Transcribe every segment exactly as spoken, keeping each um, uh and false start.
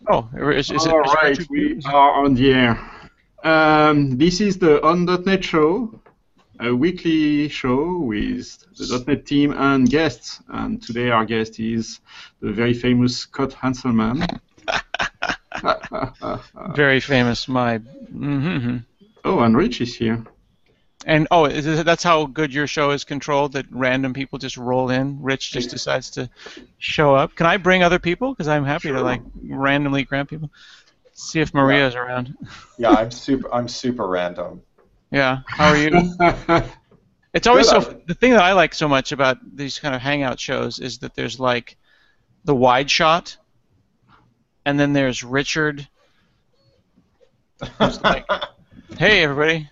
Oh, is, is it? All Is right, Richard we Hughes? are on the air. Um, this is the On dot net show, a weekly show with the dot .NET team and guests. And today our guest is the very famous Scott Hanselman. Very famous. My. Mm-hmm. Oh, and Rich is here. And oh, is it, that's how good your show is controlled, that random people just roll in. Rich just decides to show up. Can I bring other people? Because I'm happy Sure. to like randomly grab people. See if Maria's yeah. around. Yeah, I'm super. I'm super random. Yeah. How are you? It's always Good. so. The thing that I like so much about these kind of hangout shows is that there's like the wide shot, and then there's Richard. Who's like, hey everybody.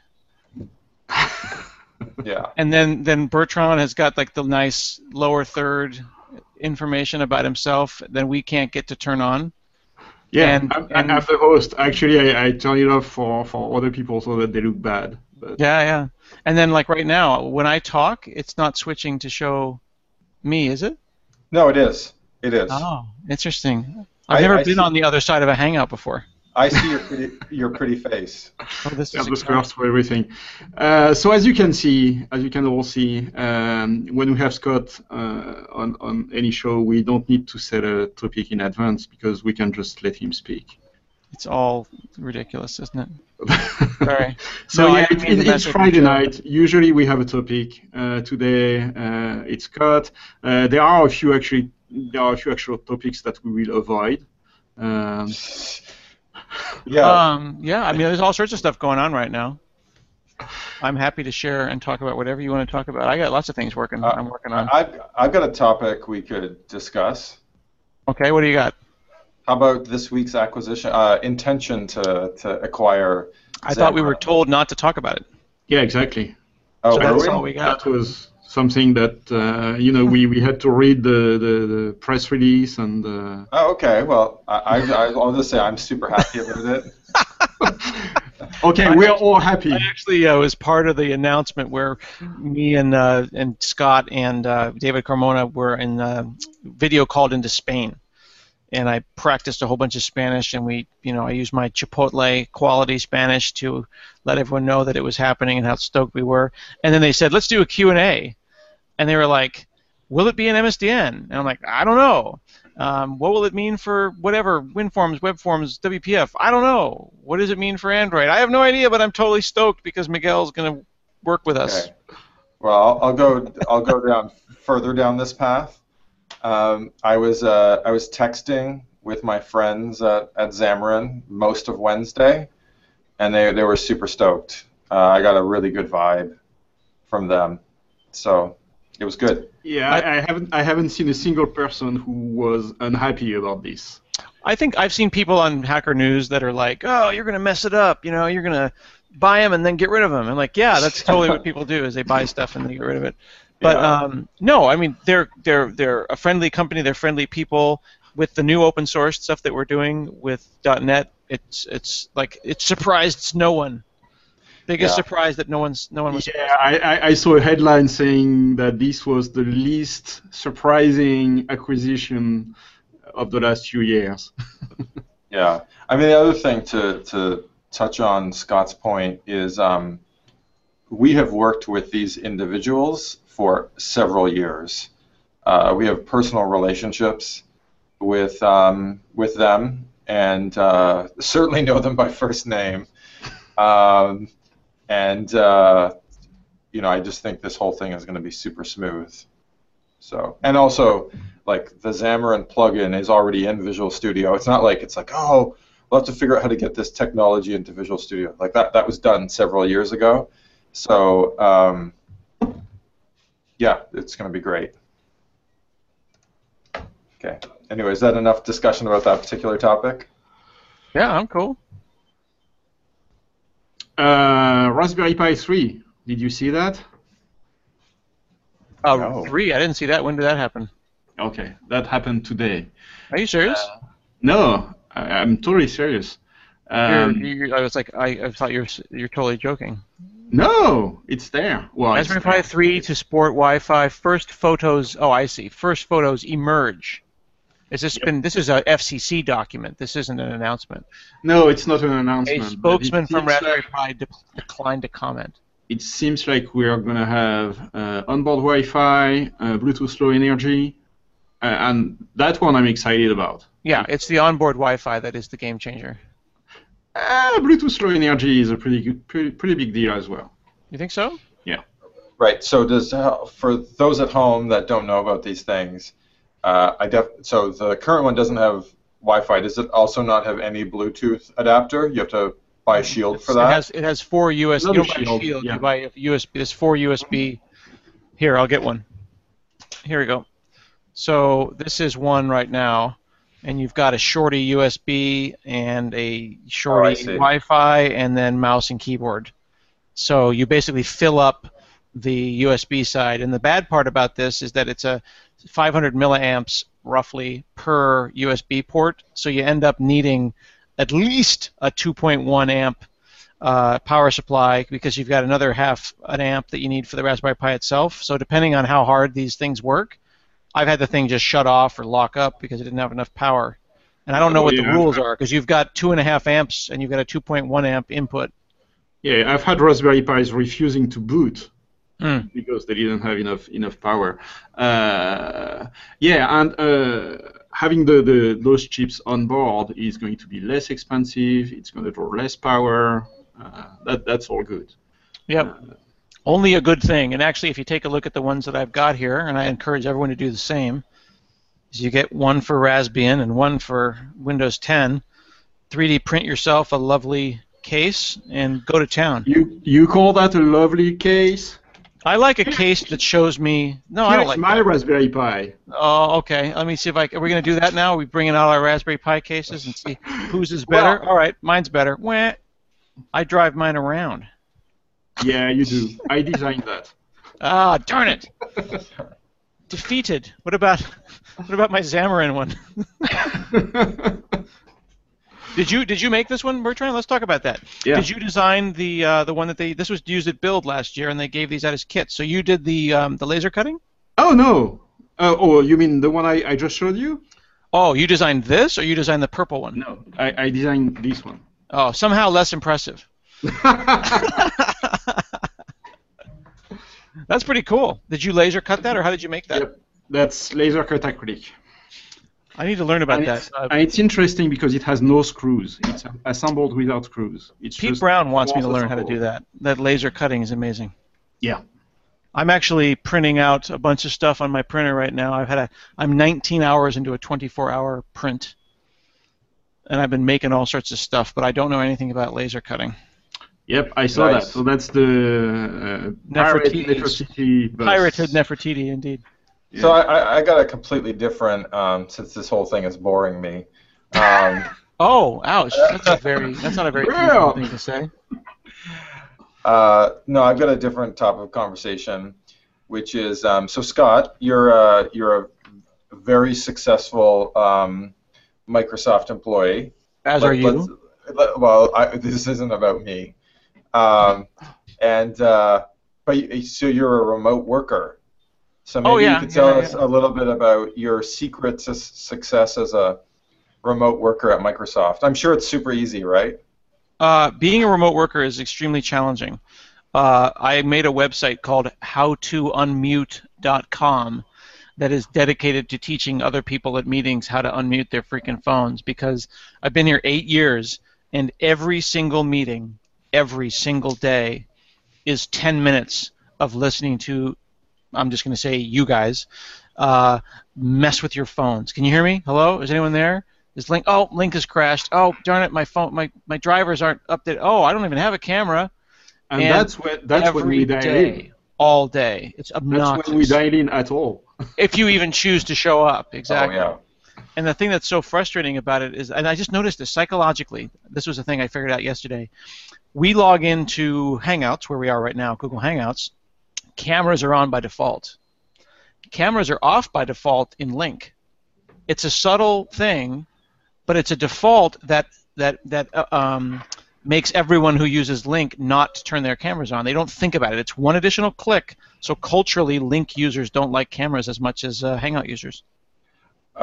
Yeah. And then, then Bertrand has got like the nice lower third information about himself that we can't get to turn on. Yeah, and, I'm, and, I'm the host. Actually, I, I turn it off for, for other people so that they look bad. But. Yeah, yeah. And then like right now, when I talk, it's not switching to show me, is it? No, it is. It is. Oh, interesting. I've I, never I been see, on the other side of a hangout before. I see your pretty, your pretty face. Oh, this yeah, is the scarves for everything. Uh, so as you can see, as you can all see, um, when we have Scott uh, on, on any show, we don't need to set a topic in advance because we can just let him speak. It's all ridiculous, isn't it? Sorry. So no, yeah, it, it, it's Friday night. Usually we have a topic. Uh, today uh, it's Scott. Uh, there are a few actually. There are a few actual topics that we will avoid. Um, Yeah. Um, yeah, I mean, there's all sorts of stuff going on right now. I'm happy to share and talk about whatever you want to talk about. I got lots of things working. Uh, I'm working on. I've I've got a topic we could discuss. Okay, what do you got? How about this week's acquisition? Uh, intention to to acquire. I thought we were told not to talk about it. yeah, exactly. Oh, So were that's we? all we got. That was something that uh, you know we, we had to read the, the, the press release and. Uh, Oh, okay. Well, I, I I'll just say I'm super happy about it. okay, we're all happy. I actually uh, was part of the announcement where me and uh, and Scott and uh, David Carmona were in uh, video called into Spain, and I practiced a whole bunch of Spanish, and we, you know, I used my Chipotle quality Spanish to let everyone know that it was happening and how stoked we were. And then they said, let's do a Q and A, and they were like, will it be an M S D N? And I'm like, I don't know. Um, what will it mean for whatever, WinForms, WebForms, W P F? I don't know. What does it mean for Android? I have no idea, but I'm totally stoked because Miguel's going to work with us. Okay. Well, I'll, I'll go. I'll go down further down this path. Um, I was uh, I was texting with my friends at, at Xamarin most of Wednesday, and they they were super stoked. Uh, I got a really good vibe from them, so it was good. Yeah, I, I haven't I haven't seen a single person who was unhappy about this. I think I've seen people on Hacker News that are like, oh, you're going to mess it up, you know, you're going to buy them and then get rid of them. And like, yeah, that's totally what people do is they buy stuff and they get rid of it. But Yeah. um, no, I mean, they're they're they're a friendly company, they're friendly people. With the new open source stuff that we're doing with .NET, it's it's like it surprised no one. Biggest Yeah. surprise that no one's no one was. Yeah, I, I, I saw a headline saying that this was the least surprising acquisition of the last few years. Yeah. I mean, the other thing to, to touch on Scott's point is um, we have worked with these individuals for several years. Uh, we have personal relationships with um, with them, and uh, certainly know them by first name. Um, and uh, you know, I just think this whole thing is going to be super smooth. So, and also, like the Xamarin plugin is already in Visual Studio. It's not like it's like, oh, we'll have to figure out how to get this technology into Visual Studio. Like that, that was done several years ago. So, um, yeah, it's going to be great. Okay. Anyway, is that enough discussion about that particular topic? Yeah, I'm cool. Uh, Raspberry Pi three. Did you see that? Uh, No. Three, I didn't see that. When did that happen? Okay, that happened today. Are you serious? Uh, no, I, I'm totally serious. Um, you're, you're, I was like, I, I thought you're you're totally joking. no, it's there. Well, it's Raspberry Pi there. three to support Wi-Fi. First photos. Oh, I see. First photos emerge. Is this Yep. been? This is a F C C document. This isn't an announcement. No, it's not an A announcement. but spokesman it from seems Raspberry like- Pi de- declined to comment. It seems like we are going to have uh, onboard Wi-Fi, uh, Bluetooth Low Energy, uh, and that one I'm excited about. Yeah, it's the onboard Wi-Fi that is the game changer. Uh, Bluetooth Low Energy is a pretty good, pretty, pretty big deal as well. You think so? Right. So does uh, for those at home that don't know about these things, uh, I def so the current one doesn't have Wi-Fi. Does it also not have any Bluetooth adapter? You have to buy a Shield for It that. has it has four U S B. You Another don't buy a Shield, Shield. yeah. You buy a U S B. There's four U S B. Here, I'll get one. Here we go. So this is one right now, and you've got a shorty U S B and a shorty see. Wi-Fi, and then mouse and keyboard. So you basically fill up the U S B side. And the bad part about this is that it's a five hundred milliamps roughly per U S B port. So you end up needing at least a two point one amp uh, power supply because you've got another half an amp that you need for the Raspberry Pi itself. So depending on how hard these things work, I've had the thing just shut off or lock up because it didn't have enough power. And I don't know Oh, what the yeah. rules are because you've got two and a half amps and you've got a two point one amp input. Yeah, I've had Raspberry Pis refusing to boot Mm. because they didn't have enough enough power. Uh, yeah, and uh, having the, the those chips on board is going to be less expensive. It's going to draw less power. Uh, that that's all good. Yep. Uh, Only a good thing. And actually, if you take a look at the ones that I've got here, and I encourage everyone to do the same, is you get one for Raspbian and one for Windows ten. three D print yourself a lovely case and go to town. you you call that a lovely case? I like a case that shows me. No, I don't Here's like my that. Raspberry Pi. Oh, okay. Let me see if I. Are we going to do that now? Are we bringing out our Raspberry Pi cases and see whose is better? Well- All right, mine's better. Wah. I drive mine around. Yeah, you do. I designed that. Ah, darn it! Defeated. What about what about my Xamarin one? Did you did you make this one, Bertrand? Let's talk about that. Yeah. Did you design the uh, the one that they this was used at Build last year, and they gave these out as kits? So you did the um, the laser cutting? Oh no. Uh, oh, you mean the one I, I just showed you? Oh, you designed this, or you designed the purple one? No, I, I designed this one. Oh, somehow less impressive. That's pretty cool. Did you laser cut that, or how did you make that? Yep, that's laser cut acrylic. I need to learn about And that. it's, Uh, and it's interesting because it has no screws. It's assembled without screws. It's Pete just Brown wants me to walls learn how to do assembled. that. That laser cutting is amazing. Yeah. I'm actually printing out a bunch of stuff on my printer right now. I've had a I'm nineteen hours into a twenty-four hour print, and I've been making all sorts of stuff, but I don't know anything about laser cutting. Yep, I saw Nice. that. So that's the uh, pirate Nefertiti's- Nefertiti bus. Pirated Nefertiti, indeed. So I, I- I got a completely different, um, since this whole thing is boring me. Um, Oh, ouch! That's a very that's not a very Well. easy thing to say. uh, no, I've got a different topic of conversation, which is um, so Scott, you're a, you're a very successful um, Microsoft employee. As Let- are you. let's- let- well, I, this isn't about me. Um, and uh, but you, so you're a remote worker. So maybe Oh, yeah, you could tell yeah, us yeah. a little bit about your secret to success as a remote worker at Microsoft. I'm sure it's super easy, right? Uh, being a remote worker is extremely challenging. Uh, I made a website called how to unmute dot com that is dedicated to teaching other people at meetings how to unmute their freaking phones because I've been here eight years and every single meeting, every single day, is ten minutes of listening to, I'm just going to say you guys, uh, mess with your phones. Can you hear me? Hello? Is anyone there? Is Link? Oh, Link has crashed. Oh, darn it! My phone, my, my drivers aren't updated. Oh, I don't even have a camera. And, And that's when that's when Every we dial day, in. all day. It's That's obnoxious. when we dial in at all. If you even choose to show up, exactly. Oh, And the thing that's so frustrating about it is, and I just noticed this psychologically. This was a thing I figured out yesterday. We log into Hangouts, where we are right now, Google Hangouts. Cameras are on by default. Cameras are off by default in Link. It's a subtle thing, but it's a default that that that uh, um, makes everyone who uses Link not turn their cameras on. They don't think about it. It's one additional click. So culturally, Link users don't like cameras as much as uh, Hangout users. Uh,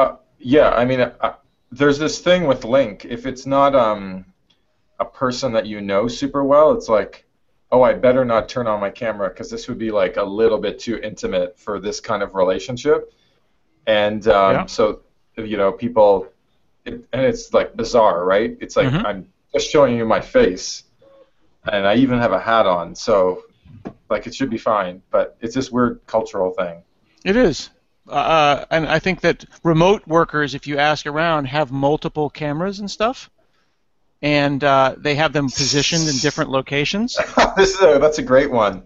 yeah, I mean, uh, there's this thing with Link. If it's not um, a person that you know super well, it's like, oh, I better not turn on my camera because this would be like a little bit too intimate for this kind of relationship. And um, Yeah. so, you know, people, it, and it's like bizarre, right? It's like Mhm. I'm just showing you my face, and I even have a hat on, so like it should be fine. But it's this weird cultural thing. It is. Uh, and I think that remote workers, if you ask around, have multiple cameras and stuff, and uh, they have them positioned in different locations. This is a, that's a great one.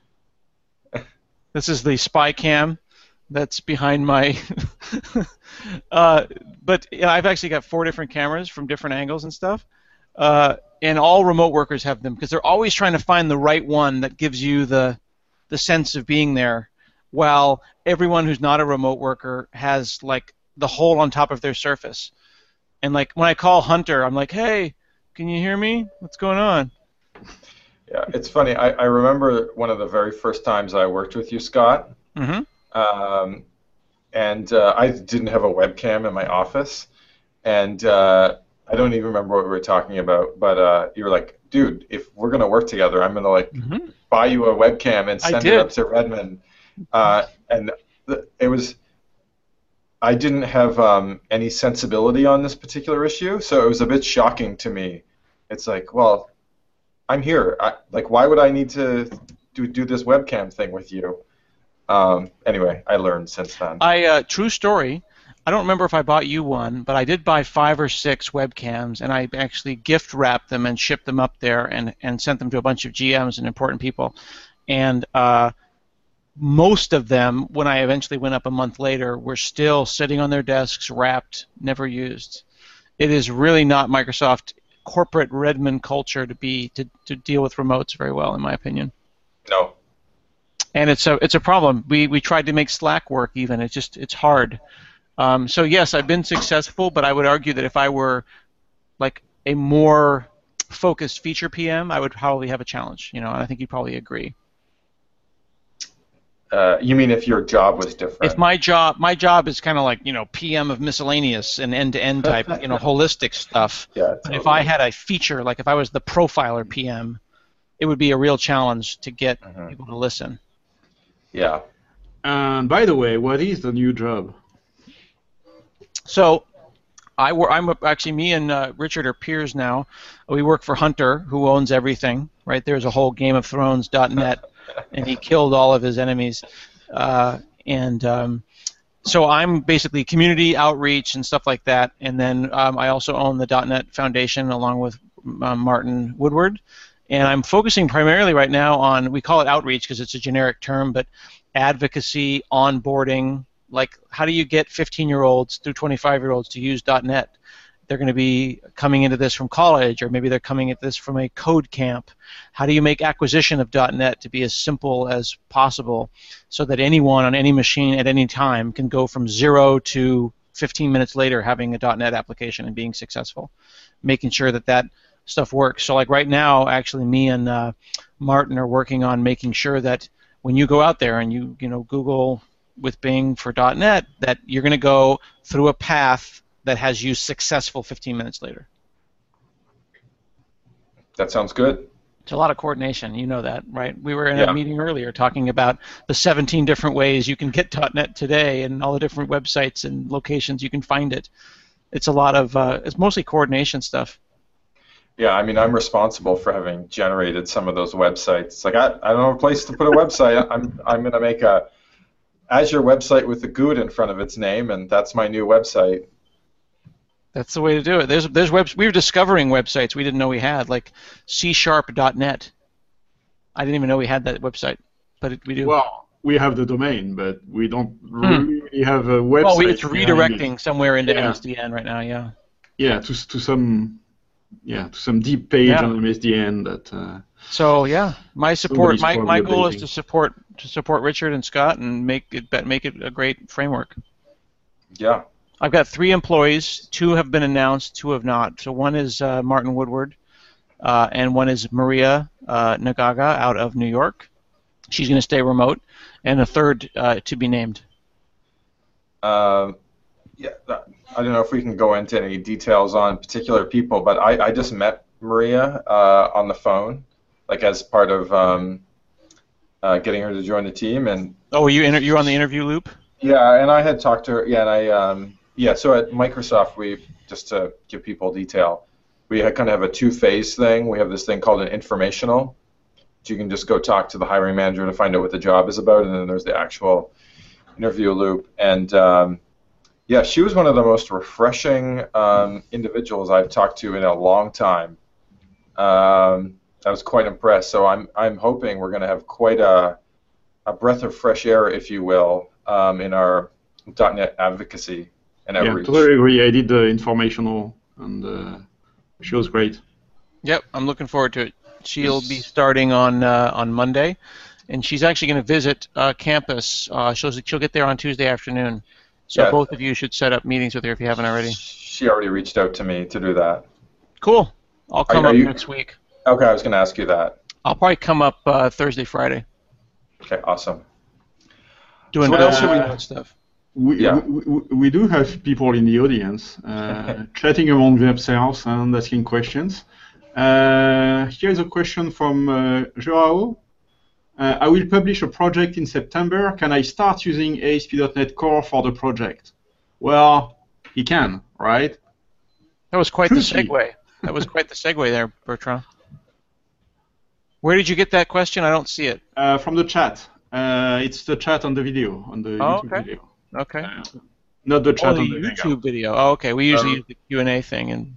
This is the spy cam that's behind my. uh, but yeah, I've actually got four different cameras from different angles and stuff. Uh, and all remote workers have them because they're always trying to find the right one that gives you the the sense of being there, while everyone who's not a remote worker has like the hole on top of their surface. And like when I call Hunter, I'm like, "Hey, can you hear me? What's going on?" Yeah, it's funny. I, I remember one of the very first times I worked with you, Scott, Mm-hmm. um, and uh, I didn't have a webcam in my office, and uh, I don't even remember what we were talking about. But uh, you were like, "Dude, if we're gonna work together, I'm gonna like Mm-hmm. buy you a webcam and I send did. it up to Redmond." Uh, and th- it was. I didn't have um, any sensibility on this particular issue, so it was a bit shocking to me. It's like, well, I'm here. I, like, why would I need to do do this webcam thing with you? Um, anyway, I learned since then. I uh, true story. I don't remember if I bought you one, but I did buy five or six webcams, and I actually gift wrapped them and shipped them up there and, and sent them to a bunch of G Ms and important people. And uh, most of them, when I eventually went up a month later, were still sitting on their desks, wrapped, never used. It is really not Microsoft corporate Redmond culture to be to, to deal with remotes very well, in my opinion. No. And it's a it's a problem. We we tried to make Slack work even. It's just it's hard. Um, so yes, I've been successful, but I would argue that if I were like a more focused feature P M, I would probably have a challenge. You know, and I think you'd probably agree. Uh, you mean if your job was different? If my job my job is kind of like you know P M of miscellaneous and end to end type you know holistic stuff. Yeah. But Totally. if I had a feature, like if I was the profiler P M, it would be a real challenge to get Mhm. people to listen. Yeah. And by the way, what is the new job? So, I wor- I'm a- actually me and uh, Richard are peers now. We work for Hunter, who owns everything. Right there's a whole Game of Thrones dot net, and he killed all of his enemies. Uh, and um, so I'm basically community outreach and stuff like that. And then um, I also own the .NET Foundation along with uh, Martin Woodward. And I'm focusing primarily right now on, we call it outreach because it's a generic term, but advocacy, onboarding, like how do you get fifteen-year-olds through twenty-five-year-olds to use .NET? They're going to be coming into this from college, or maybe they're coming at this from a code camp. How do you make acquisition of .NET to be as simple as possible so that anyone on any machine at any time can go from zero to fifteen minutes later having a .NET application and being successful? Making sure that that stuff works. So like right now, actually, me and uh, Martin are working on making sure that when you go out there and you you know Google with Bing for .NET, that you're going to go through a path that has you successful fifteen minutes later. That sounds good. It's a lot of coordination. You know that, right? We were in Yeah. a meeting earlier talking about the seventeen different ways you can get .NET today and all the different websites and locations you can find it. It's a lot of, uh, it's mostly coordination stuff. Yeah, I mean, I'm responsible for having generated some of those websites. It's like I, I don't have a place to put a website. I'm I'm going to make a Azure website with the G U I D in front of its name, and that's my new website. That's the way to do it. There's there's webs. We were discovering websites we didn't know we had, like C sharp dot net. I didn't even know we had that website, but it, we do. Well, we have the domain, but we don't really have a website. Oh, we, it's behind redirecting it. somewhere into Yeah. M S D N right now. Yeah. Yeah, to to some yeah to some deep page Yeah. on M S D N that. Uh, So yeah, my support, Somebody's my, my probably goal is updating. to support to support Richard and Scott and make it be- make it a great framework. Yeah. I've got three employees. Two have been announced. Two have not. So one is uh, Martin Woodward, uh, and one is Maria uh, Nagaga out of New York. She's going to stay remote, and a third uh, to be named. Uh, yeah, that, I don't know if we can go into any details on particular people, but I, I just met Maria uh, on the phone, like as part of um, uh, getting her to join the team, and Oh, were you inter- you were on the interview loop? yeah, and I had talked to her. Yeah, and I um, yeah. So at Microsoft, we just to give people detail, we had kind of have a two-phase thing. We have this thing called an informational. So you can just go talk to the hiring manager to find out what the job is about, and then there's the actual interview loop. And um, yeah, she was one of the most refreshing um, individuals I've talked to in a long time. Um, I was quite impressed. So I'm I'm hoping we're going to have quite a a breath of fresh air, if you will, um, in our .NET advocacy and Yeah, outreach. totally agree. I did the informational, and uh, she was great. Yep, I'm looking forward to it. She'll be starting on uh, on Monday, and she's actually going to visit uh, campus. Uh, she'll she'll get there on Tuesday afternoon. So Yeah. both of you should set up meetings with her if you haven't already. She already reached out to me to do that. Cool. I'll come are up you- next week. Okay, I was going to ask you that. I'll probably come up uh, Thursday, Friday, Okay, awesome. doing So what else should we- uh, stuff. We, Yeah. we, we, we do have people in the audience uh, chatting among themselves and asking questions. Uh, here is a question from uh, Joao. Uh, I will publish a project in September. Can I start using A S P dot NET Core for the project? Well, he can, right? That was quite the Truthfully. segue. That was quite the segue there, Bertrand. Where did you get that question? I don't see it. Uh, from the chat. Uh, it's the chat on the video, on the Oh, YouTube okay. video. Okay. Uh, not the Oh, chat the on the YouTube Hangout. video. Oh, okay. We usually Um, use the Q and A thing, and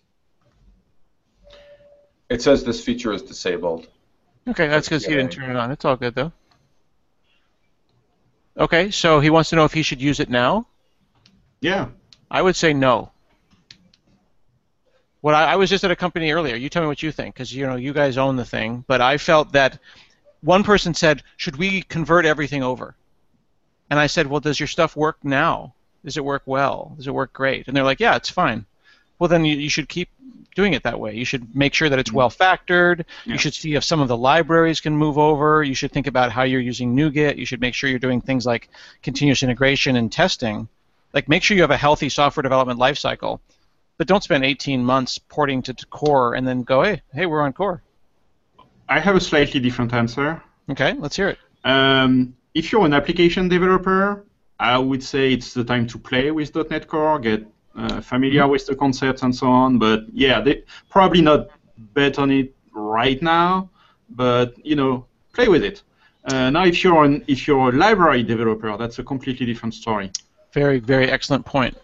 It says this feature is disabled. okay, that's because he didn't Q and A. turn it on. It's all good though. Okay, so he wants to know if he should use it now. Yeah. I would say no. What I, I was just at a company earlier. You tell me what you think, because you know you guys own the thing. But I felt that one person said, "Should we convert everything over?" And I said, "Well, does your stuff work now? Does it work well? Does it work great?" And they're like, "Yeah, it's fine." Well, then you, you should keep doing it that way. You should make sure that it's well factored. Yeah. You should see if some of the libraries can move over. You should think about how you're using NuGet. You should make sure you're doing things like continuous integration and testing. Like, make sure you have a healthy software development lifecycle. But don't spend eighteen months porting to, to Core and then go, hey, hey, we're on Core. I have a slightly different answer. Okay, let's hear it. Um, if you're an application developer, I would say it's the time to play with .NET Core, get uh, familiar with the concepts and so on. But yeah, they probably not bet on it right now. But you know, play with it. Uh, now, if you're an if you're a library developer, that's a completely different story. Very, very excellent point.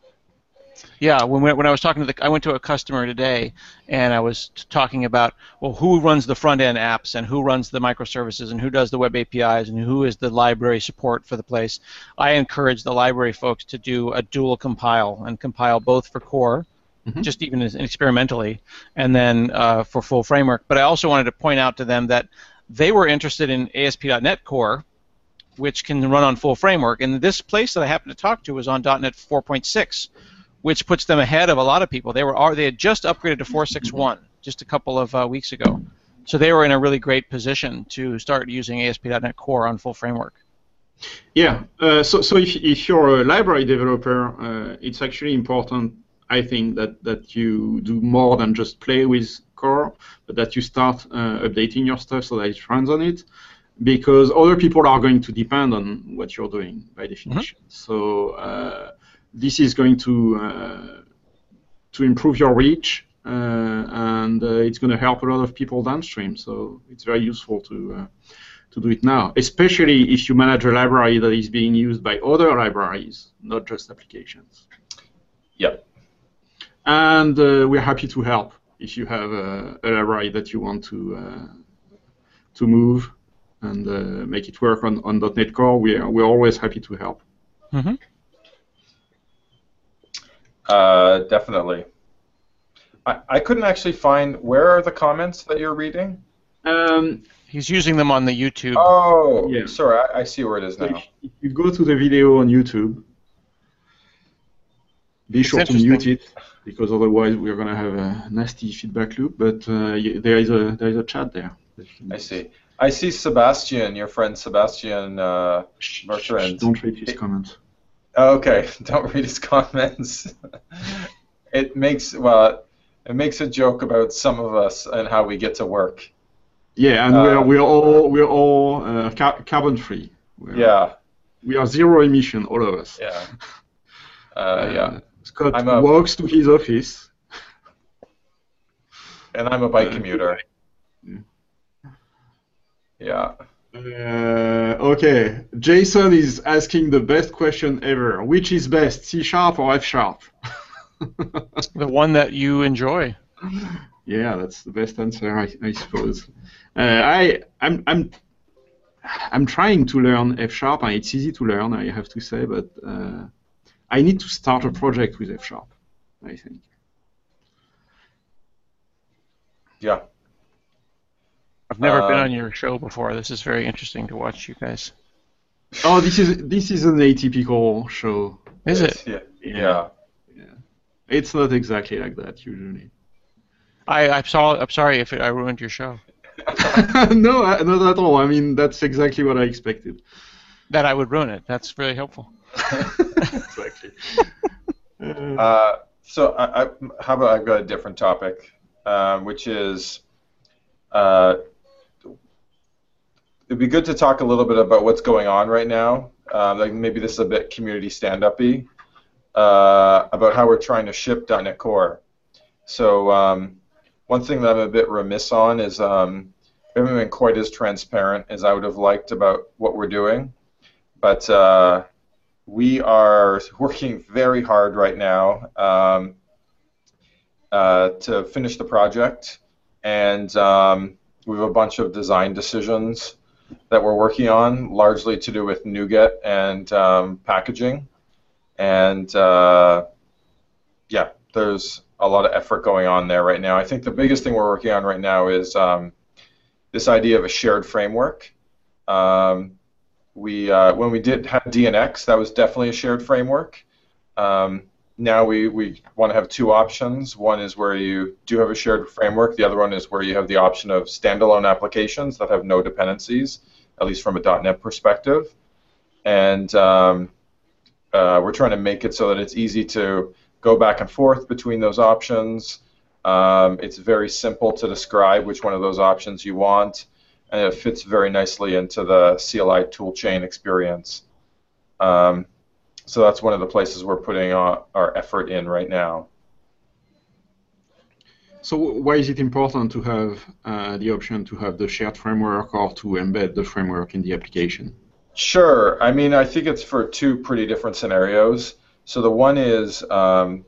Yeah, when we, when I was talking to the, I went to a customer today, and I was t- talking about, well, who runs the front end apps, and who runs the microservices, and who does the web A P Is, and who is the library support for the place. I encourage the library folks to do a dual compile and compile both for Core, Mhm. just even as, experimentally, and then uh, for full framework. But I also wanted to point out to them that they were interested in A S P dot NET Core, which can run on full framework. And this place that I happened to talk to was on .NET four point six, which puts them ahead of a lot of people. They were they had just upgraded to four point six one just a couple of uh, weeks ago. So they were in a really great position to start using A S P dot NET Core on full framework. Yeah. Uh, so so if if you're a library developer, uh, it's actually important, I think, that that you do more than just play with Core, but that you start uh, updating your stuff so that it runs on it, because other people are going to depend on what you're doing by definition. Mm-hmm. So uh, this is going to uh, to improve your reach, uh, and uh, it's going to help a lot of people downstream. So it's very useful to uh, to do it now, especially if you manage a library that is being used by other libraries, not just applications. Yep. And uh, we're happy to help if you have a, a library that you want to uh, to move and uh, make it work on, on .NET Core. We're, we're always happy to help. Mm-hmm. Uh, definitely. I, I couldn't actually find, where are the comments that you're reading? Um, He's using them on the YouTube. Oh, Yeah. sorry, I, I see where it is so now. if, if you go to the video on YouTube, be It's sure to interesting. mute it, because otherwise we're going to have a nasty feedback loop. But uh, y- there is a there is a chat there. that you can I use. see. I see Sebastian, your friend Sebastian uh, Shh, shh, shh, Bertrand. don't read his comments. Okay, don't read his comments. It makes well, it makes a joke about some of us and how we get to work. Yeah, and Uh, we're we're all we're all uh, car carbon free. We're, Yeah, we are zero emission, all of us. yeah, uh, Uh, yeah. Scott I'm a- walks to his office. And I'm a bike Uh, commuter. Yeah. Uh, okay, Jason is asking the best question ever. Which is best, C sharp or F sharp? The one that you enjoy. Yeah, that's the best answer, I, I suppose. Uh, I I'm I'm I'm trying to learn F sharp, and it's easy to learn, I have to say, but uh, I need to start a project with F sharp, I think. Yeah. I've never been Um, on your show before. This is very interesting to watch you guys. Oh, this is this is an atypical show. Is it? Yeah. Yeah. Yeah. It's not exactly like that usually. I I saw. I'm sorry if I ruined your show. No, I- not at all. I mean, that's exactly what I expected. That I would ruin it. That's really helpful. Exactly. Uh, Uh, so I, I, how about I've got a different topic, um, which is uh, it'd be good to talk a little bit about what's going on right now. Um, like maybe this is a bit community stand-up-y uh, about how we're trying to ship .dot net Core. So um, one thing that I'm a bit remiss on is um, we haven't been quite as transparent as I would have liked about what we're doing, but uh, we are working very hard right now um, uh, to finish the project, and um, we have a bunch of design decisions that we're working on, largely to do with NuGet and um, packaging. And uh, yeah, there's a lot of effort going on there right now. I think the biggest thing we're working on right now is um, this idea of a shared framework. Um, we uh, when we did have D N X, that was definitely a shared framework. Um, now we, we want to have two options. One is where you do have a shared framework. The other one is where you have the option of standalone applications that have no dependencies, at least from a .dot net perspective. And um, uh, we're trying to make it so that it's easy to go back and forth between those options. Um, it's very simple to describe which one of those options you want, and it fits very nicely into the C L I toolchain experience. Um, so that's one of the places we're putting our, our effort in right now. So why is it important to have uh, the option to have the shared framework or to embed the framework in the application? Sure. I mean, I think it's for two pretty different scenarios. So the one is um,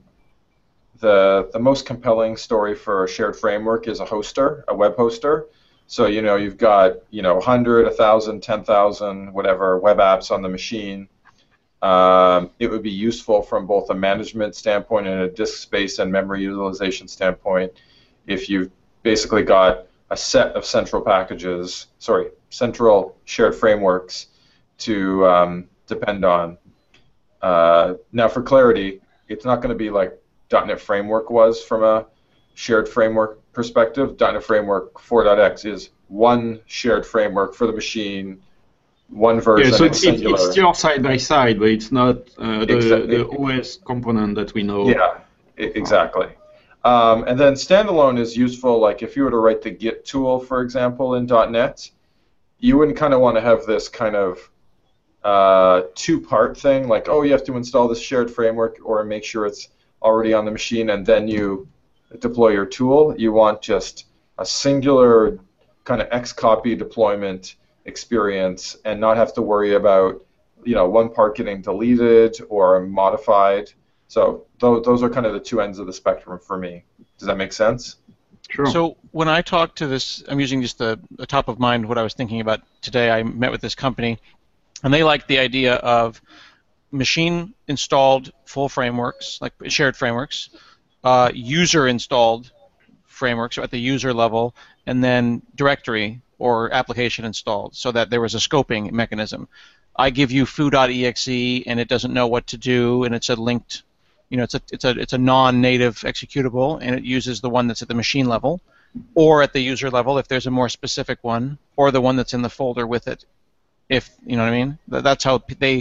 the the most compelling story for a shared framework is a hoster, a web hoster. So you know you've got you know one hundred, one thousand, ten thousand, whatever web apps on the machine. Um, it would be useful from both a management standpoint and a disk space and memory utilization standpoint if you've basically got a set of central packages, sorry, central shared frameworks to um, depend on. Uh, now, for clarity, it's not going to be like .dot net Framework was from a shared framework perspective. .dot net Framework four dot x is one shared framework for the machine, one version. Yeah, so it's, it's, it's still side by side, but it's not uh, the, Exactly. the O S component that we know. Yeah, I- exactly. Um, and then standalone is useful, like if you were to write the Git tool, for example, in .dot net, you wouldn't kind of want to have this kind of uh, two-part thing, like, oh, you have to install this shared framework or make sure it's already on the machine, and then you deploy your tool. You want just a singular kind of Xcopy deployment experience and not have to worry about, you know, one part getting deleted or modified. So those, those are kind of the two ends of the spectrum for me. Does that make sense? Sure. So when I talk to this, I'm using just the, the top of mind what I was thinking about today. I met with this company, and they like the idea of machine installed full frameworks, like shared frameworks, uh, user installed frameworks at the user level, and then directory or application installed, so that there was a scoping mechanism. I give you foo.exe, and it doesn't know what to do, and it's a linked, you know, it's a it's a it's a non-native executable, and it uses the one that's at the machine level, or at the user level if there's a more specific one, or the one that's in the folder with it. If you know what I mean, that's how they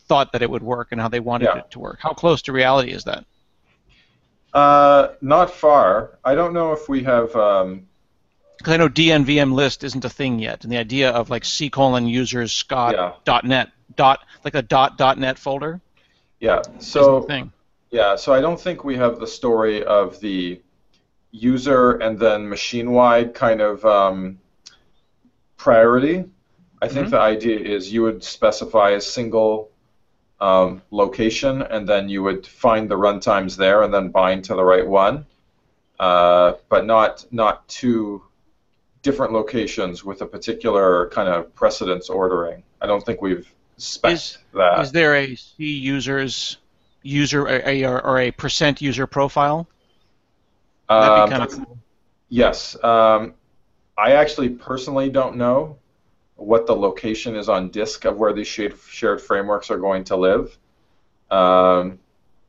thought that it would work and how they wanted Yeah. it to work. How close to reality is that? Uh, not far. I don't know if we have. Um, Because I know D N V M list isn't a thing yet, and the idea of like C colon users Scott Yeah. dot net dot like a dot dot net folder yeah. isn't So a thing. yeah. So I don't think we have the story of the user and then machine-wide kind of um, priority. I think Mhm. the idea is you would specify a single um, location, and then you would find the runtimes there, and then bind to the right one, uh, but not not two different locations with a particular kind of precedence ordering. I don't think we've spec Is that. is there a C users user a, a, or a percent user profile? That'd Um, be kind of that's- cool. Yes. Um, I actually personally don't know what the location is on disk of where these shared, shared frameworks are going to live. Um,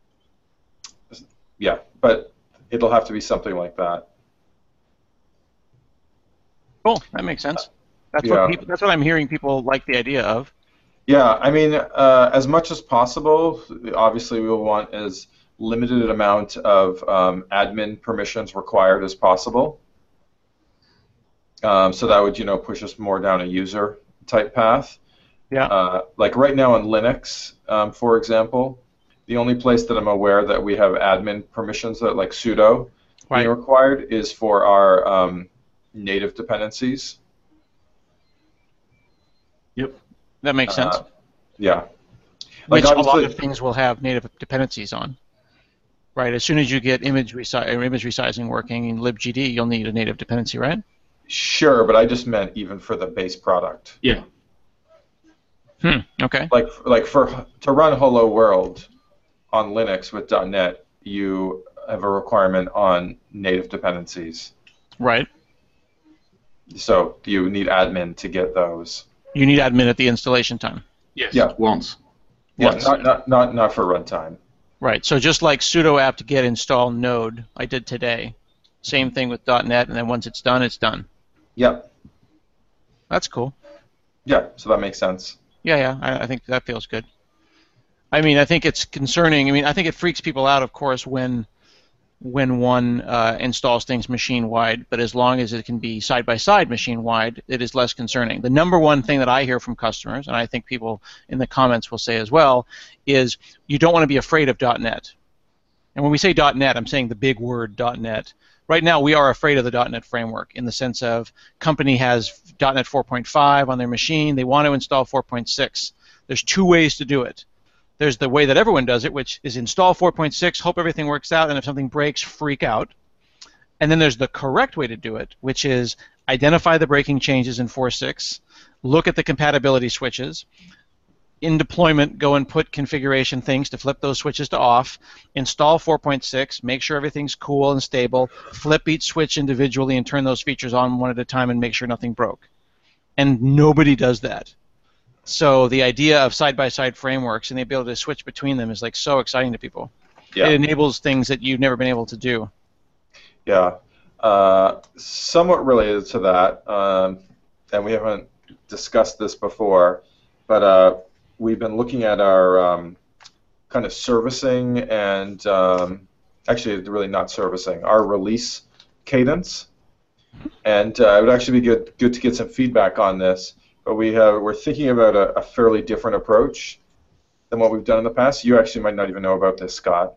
yeah, but it'll have to be something like that. Cool. That makes sense. That's Yeah. what people. That's what I'm hearing people like the idea of. Yeah, I mean, uh, as much as possible, obviously we will want as limited amount of um, admin permissions required as possible. Um, so that would, you know, push us more down a user type path. Yeah. Uh, like right now in Linux, um, for example, the only place that I'm aware that we have admin permissions that like sudo Right. being required is for our um, native dependencies. Yep. That makes sense. Uh, yeah. Like Which a lot obviously- of things will have native dependencies on. Right. As soon as you get image resi- or image resizing working in libgd, you'll need a native dependency, right? Sure, but I just meant even for the base product. Yeah. Hmm. Okay. Like like for to run Hello World on Linux with .NET, you have a requirement on native dependencies. Right. So you need admin to get those. You need admin at the installation time. Yes. Yeah. Once. Yeah, Once. not, not not not for runtime. Right. So just like sudo apt get install node, I did today. Same thing with .NET, and then once it's done, it's done. Yep. That's cool. Yeah. So that makes sense. Yeah, yeah. I, I think that feels good. I mean, I think it's concerning. I mean, I think it freaks people out, of course, when when one uh, installs things machine-wide, but as long as it can be side-by-side machine-wide, it is less concerning. The number one thing that I hear from customers, and I think people in the comments will say as well, is you don't want to be afraid of .NET. And when we say .NET, I'm saying the big word .NET. Right now, we are afraid of the .NET framework in the sense of company has .NET four point five on their machine. They want to install four point six. There's two ways to do it. There's the way that everyone does it, which is install four point six, hope everything works out, and if something breaks, freak out. And then there's the correct way to do it, which is identify the breaking changes in four point six, look at the compatibility switches, in deployment, go and put configuration things to flip those switches to off, install four point six, make sure everything's cool and stable, flip each switch individually and turn those features on one at a time and make sure nothing broke. And nobody does that. So the idea of side-by-side frameworks and the ability to switch between them is like so exciting to people. Yeah. It enables things that you've never been able to do. Yeah. Uh, somewhat related to that, um, and we haven't discussed this before, but uh, we've been looking at our um, kind of servicing and um, actually really not servicing, our release cadence. And uh, it would actually be good good to get some feedback on this. But we have, we're thinking about a, a fairly different approach than what we've done in the past. You actually might not even know about this, Scott,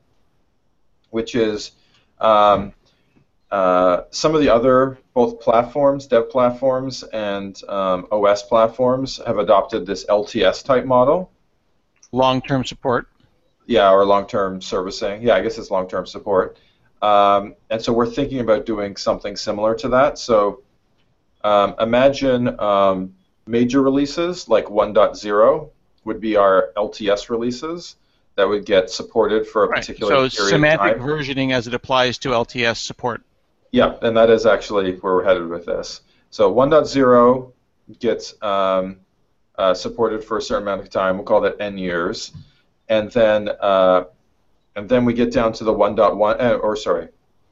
which is um, uh, some of the other, both platforms, dev platforms, and um, O S platforms have adopted this L T S type model. Long-term support. Yeah, or long-term servicing. Yeah, I guess it's long-term support. Um, and so we're thinking about doing something similar to that. So um, imagine um, major releases like one point zero would be our L T S releases that would get supported for a Right. particular So period semantic of time. versioning as it applies to L T S support. Yeah, and that is actually where we're headed with this. So one point zero gets um, uh, supported for a certain amount of time. We'll call that n years, and then uh, and then we get down to the one point one, uh, or sorry,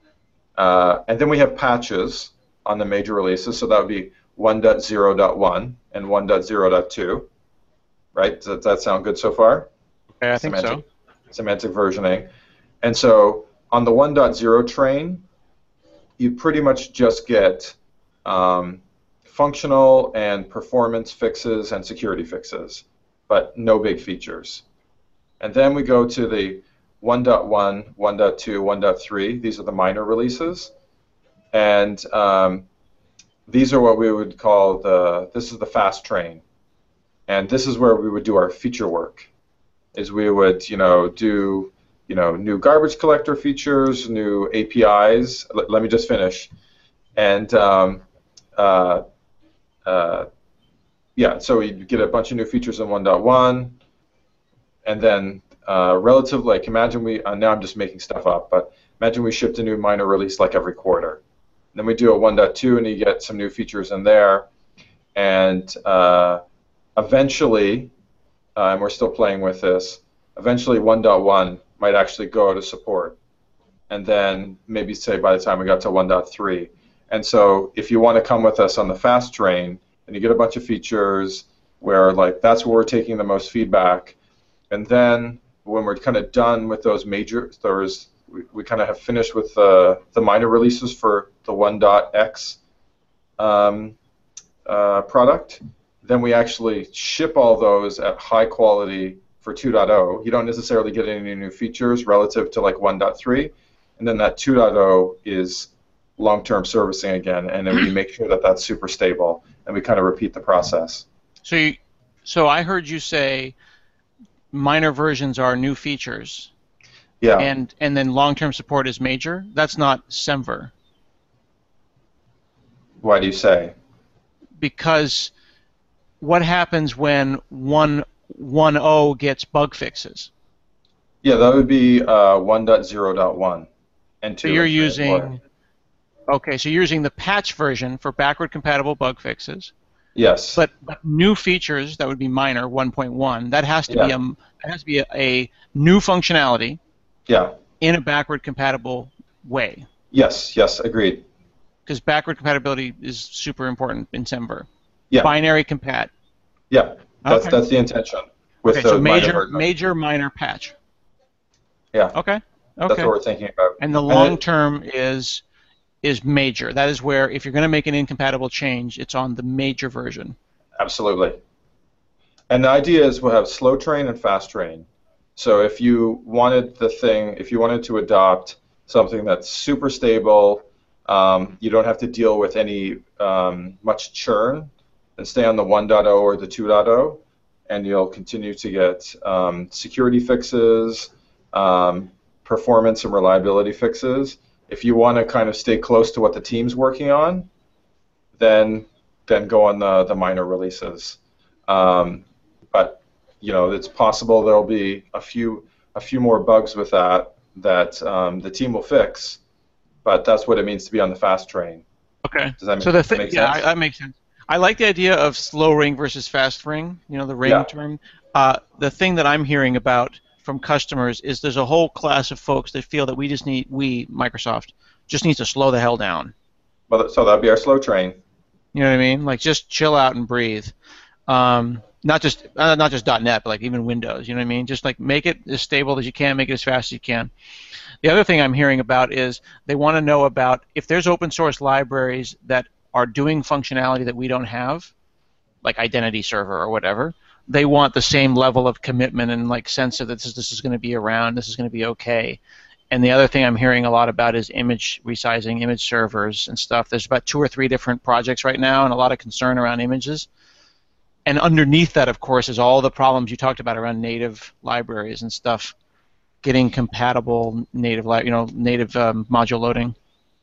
uh, and then we have patches on the major releases. So that would be one point zero point one and one point zero point two. Right? Does that sound good so far? Okay, I think semantic, so. semantic versioning. And so on the one point zero train, you pretty much just get um, functional and performance fixes and security fixes, but no big features. And then we go to the one point one, one point two, one point three. These are the minor releases. And um, these are what we would call the, this is the fast train. And this is where we would do our feature work, is we would, you know, do, you know, new garbage collector features, new A P Is. L let me just finish. And um, uh, uh, yeah, so we get a bunch of new features in one point one, and then uh, relative, like imagine we, uh, now I'm just making stuff up, but imagine we shipped a new minor release like every quarter. Then we do a one point two and you get some new features in there, and uh, eventually, uh, and we're still playing with this, eventually one point one might actually go to support, and then maybe say by the time we got to one point three. And so if you want to come with us on the fast train, and you get a bunch of features where like that's where we're taking the most feedback, and then when we're kind of done with those major, there's we, we kind of have finished with the the minor releases for the one point x um, uh, product, then we actually ship all those at high quality for two point oh. You don't necessarily get any new features relative to like one point three, and then that two point oh is long-term servicing again, and then we make sure that that's super stable, and we kind of repeat the process. So, you, so I heard you say minor versions are new features. Yeah. And and then long-term support is major. That's not SemVer. Why do you say? Because what happens when one one point oh gets bug fixes? Yeah, that would be uh, one point zero point one and two. So you're and using. Okay, so you're using the patch version for backward compatible bug fixes. Yes. But, but new features, that would be minor, one point one, that has to yeah. be a that has to be a, a new functionality. Yeah. In a backward compatible way. Yes, yes, agreed. Because backward compatibility is super important in SemVer. Yeah. Binary compat. Yeah, that's okay. that's the intention with okay, the so major minor major minor patch. Yeah. Okay. Okay. That's what we're thinking about. And the long term is is major. That is where if you're going to make an incompatible change, it's on the major version. Absolutely. And the idea is we'll have slow train and fast train. So if you wanted the thing, if you wanted to adopt something that's super stable, um, you don't have to deal with any um, much churn, then stay on the one point oh or the two point oh, and you'll continue to get um, security fixes, um, performance and reliability fixes. If you want to kind of stay close to what the team's working on, then then go on the, the minor releases. Um, but you know, it's possible there'll be a few a few more bugs with that that um, the team will fix. But that's what it means to be on the fast train. Okay. Does that make, so the th make yeah, sense? I, that makes sense. I like the idea of slow ring versus fast ring. You know, the ring Yeah. term. Uh, the thing that I'm hearing about from customers is there's a whole class of folks that feel that we just need, we, Microsoft, just needs to slow the hell down. Well, so that'd be our slow train. You know what I mean? Like, just chill out and breathe. Um, not just uh, not just .NET, but like even Windows. You know what I mean? Just like make it as stable as you can, make it as fast as you can. The other thing I'm hearing about is they want to know about if there's open source libraries that are doing functionality that we don't have, like Identity Server or whatever. They want the same level of commitment and like sense of that this, this is going to be around, this is going to be okay. And the other thing I'm hearing a lot about is image resizing, image servers and stuff. There's about two or three different projects right now and a lot of concern around images. And underneath that, of course, is all the problems you talked about around native libraries and stuff, getting compatible native, li you know, native um, module loading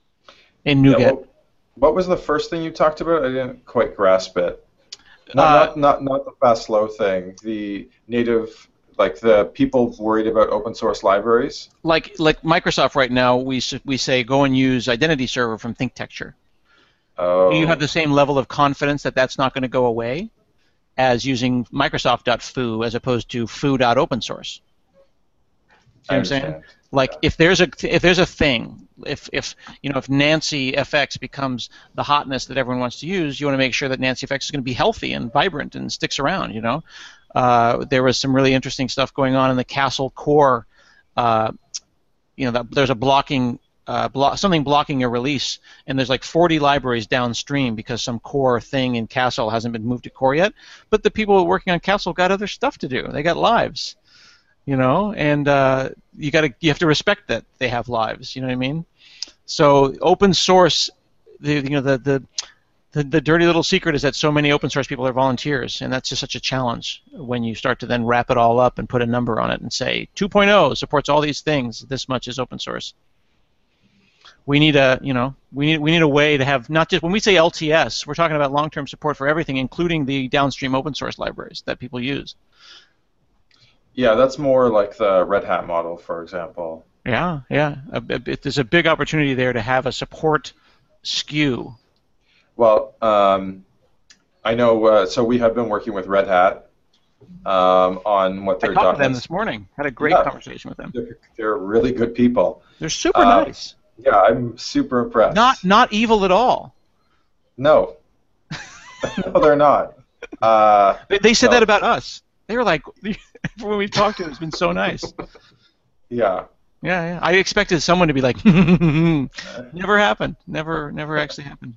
in NuGet. Yeah, what, what was the first thing you talked about? I didn't quite grasp it. Not, Uh, not, not, not the fast slow thing. The native, like the people worried about open source libraries. Like like Microsoft right now, we s- we say go and use Identity Server from ThinkTexture. Oh. Do you have the same level of confidence that that's not going to go away as using Microsoft.foo as opposed to foo.opensource? See what I'm saying? understand. Like Yeah. if there's a if there's a thing, if if you know if Nancy F X becomes the hotness that everyone wants to use, you want to make sure that Nancy F X is going to be healthy and vibrant and sticks around. You know, Uh, there was some really interesting stuff going on in the Castle core. Uh, you know, that, there's a blocking, uh, blo something blocking a release, and there's like forty libraries downstream because some core thing in Castle hasn't been moved to core yet. But the people working on Castle got other stuff to do. They got lives, you know, and uh, you got to you have to respect that they have lives. You know what I mean? So open source, the you know the the The, the dirty little secret is that so many open source people are volunteers, and that's just such a challenge when you start to then wrap it all up and put a number on it and say two point oh supports all these things, this much is open source. We need a, you know, we need we need a way to have not just when we say L T S, we're talking about long-term support for everything, including the downstream open source libraries that people use. Yeah, that's more like the Red Hat model, for example. Yeah, yeah. A, a, there's a big opportunity there to have a support S K U. Well, um, I know. Uh, so we have been working with Red Hat um, on what their I talked to them .NET this morning. Had a great Yeah. conversation with them. They're, they're really good people. They're super Uh, nice. Yeah, I'm super impressed. Not not evil at all. No. No, they're not. Uh, They, they said no. that about us. They were like, when we talked to them, it's been so nice. Yeah. Yeah, yeah. I expected someone to be like, never happened. Never, never actually happened.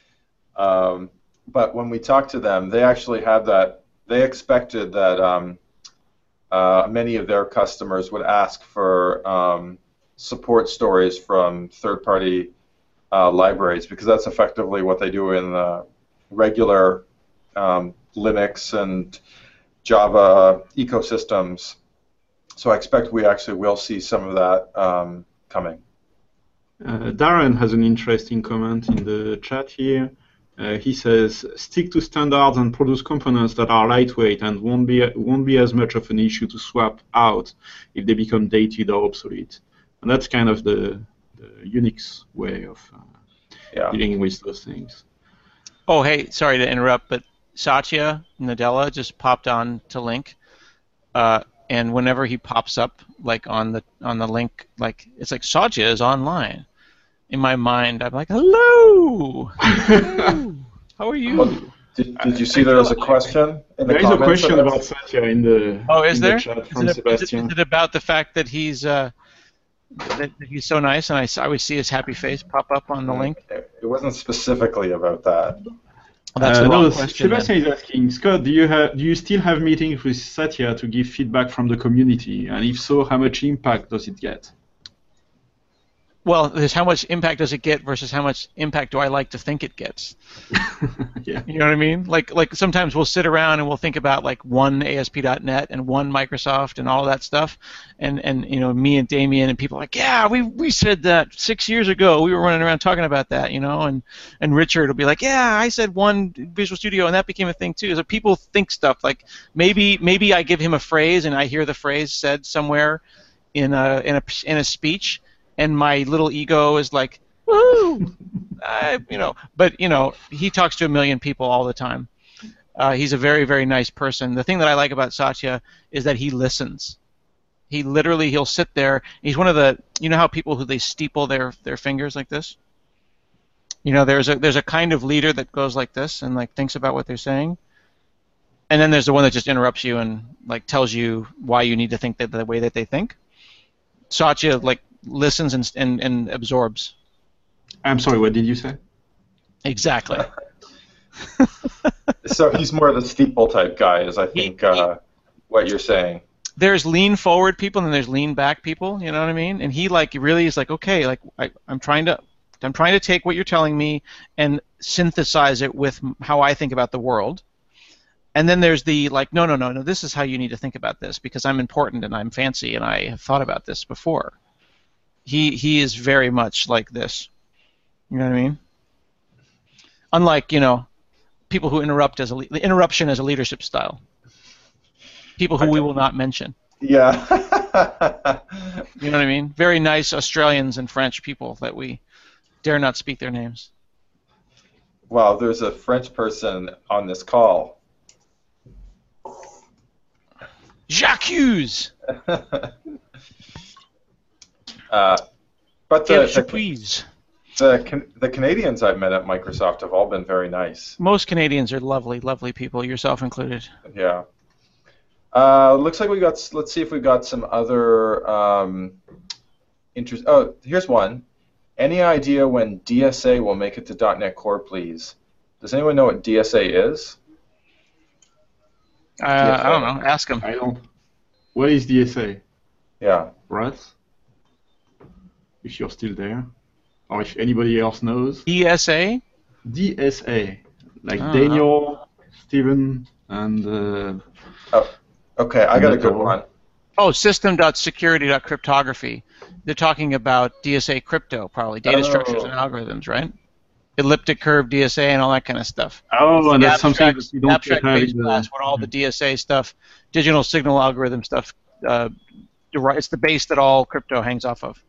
Um, but when we talked to them, they actually had that. They expected that um, uh, many of their customers would ask for um, support stories from third-party uh, libraries, because that's effectively what they do in the regular um, Linux and Java ecosystems. So I expect we actually will see some of that um, coming. Uh, Darren has an interesting comment in the chat here. Uh, he says, stick to standards and produce components that are lightweight and won't be won't be as much of an issue to swap out if they become dated or obsolete. And that's kind of the, the Unix way of uh, Yeah. dealing with those things. Oh, hey, sorry to interrupt, but Satya Nadella just popped on to link, uh, and whenever he pops up, like on the on the link, like it's like Satya is online. In my mind, I'm like, hello, hello. How are you? Well, did, did you see there was a question in the There is a comments question about- about Satya in the, Oh, is in there? the chat Is from it, is, it, Sebastian. is it about the fact that he's uh, that that he's so nice, and I, s- I always see his happy face pop up on the link? It it wasn't specifically about that. Well, that's Uh, the wrong no, question. then. Sebastian is asking, Scott, do you have do you still have meetings with Satya to give feedback from the community? And if so, how much impact does it get? Well, there's how much impact does it get versus how much impact do I like to think it gets. Yeah. You know what I mean? Like like sometimes we'll sit around and we'll think about like one A S P dot net and one Microsoft and all of that stuff, and and you know me and Damien and people are like, yeah, we we said that six years ago. We were running around talking about that, you know, and and Richard will be like, yeah, I said one Visual Studio and that became a thing too. So people think stuff like maybe maybe I give him a phrase and I hear the phrase said somewhere in a in a in a speech. And my little ego is like, woo, I, you know. But you know, he talks to a million people all the time. Uh, he's a very, very nice person. The thing that I like about Satya is that he listens. He literally, he'll sit there. He's one of the, you know how people who they steeple their their fingers like this. You know, there's a there's a kind of leader that goes like this and like thinks about what they're saying. And then there's the one that just interrupts you and like tells you why you need to think that the way that they think. Satya like listens and, and, and absorbs. I'm sorry, what did you say? Exactly. So he's more of the steeple type guy, is I think uh, what you're saying. There's lean forward people and then there's lean back people. You know what I mean? And he like really is like, okay, like I, I'm trying to, I'm trying to take what you're telling me and synthesize it with how I think about the world. And then there's the like, no, no, no, no. This is how you need to think about this because I'm important and I'm fancy and I have thought about this before. He he is very much like this. You know what I mean? Unlike, you know, people who interrupt as a le- interruption as a leadership style. People who we will not mention. Yeah. You know what I mean? Very nice Australians and French people that we dare not speak their names. Wow, there's a French person on this call. Jacques Hughes! uh, but Quelle the, the, surprise. the, Can- the Canadians I've met at Microsoft have all been very nice. Most Canadians are lovely, lovely people, yourself included. Yeah. Uh, looks like we got. Let's see if we got some other um, interest. Oh, here's one. Any idea when D S A will make it to .dot net Core, please? Does anyone know what D S A is? Uh, I don't know. Ask him. I don't. What is D S A? Yeah. Russ? If you're still there, or if anybody else knows. D S A? D S A, like Oh, Daniel, Steven, and. Uh, Oh, okay. I got a good one. Oh, system.security.cryptography. They're talking about D S A crypto, probably data Oh. structures and algorithms, right? Elliptic curve D S A and all that kind of stuff. oh, and The that's something abstract, that you don't abstract have base in the. class, what all the D S A stuff, digital signal algorithm stuff, uh, deri- it's the base that all crypto hangs off of.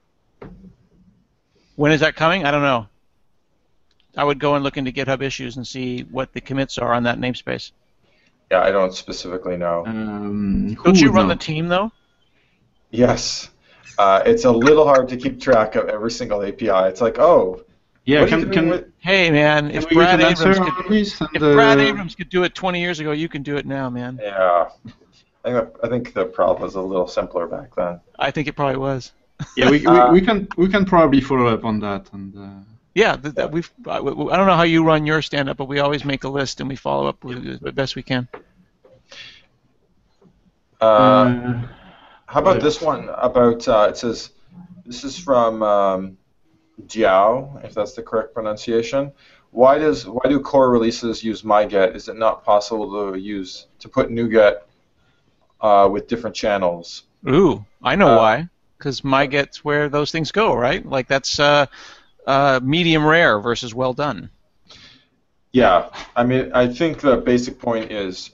When is that coming? I don't know. I would go and look into GitHub issues and see what the commits are on that namespace. Yeah, I don't specifically know. Um, who Don't you would run know? the team, though? Yes. Uh, it's a little hard to keep track of every single A P I. It's like, oh, Yeah, what are can you can, doing with... Hey, man, can if we Brad get an answer Abrams on could, this? And, if Brad uh, Abrams could do it twenty years ago, you can do it now, man. Yeah. I think, I think the problem was a little simpler back then. I think it probably was. Yeah, we, we, Uh, we can we can probably follow up on that and. Uh, Yeah, th- th- we've. I, w- I don't know how you run your stand-up, but we always make a list and we follow up with it the best we can. Uh, uh, how about this one? About uh, it says, this is from um, Jiao, if that's the correct pronunciation. Why does why do core releases use MyGet? Is it not possible to use to put NuGet uh, with different channels? Ooh, I know Uh, why. Because MyGet's where those things go, right? Like that's uh, uh, medium rare versus well done. Yeah, I mean, I think the basic point is,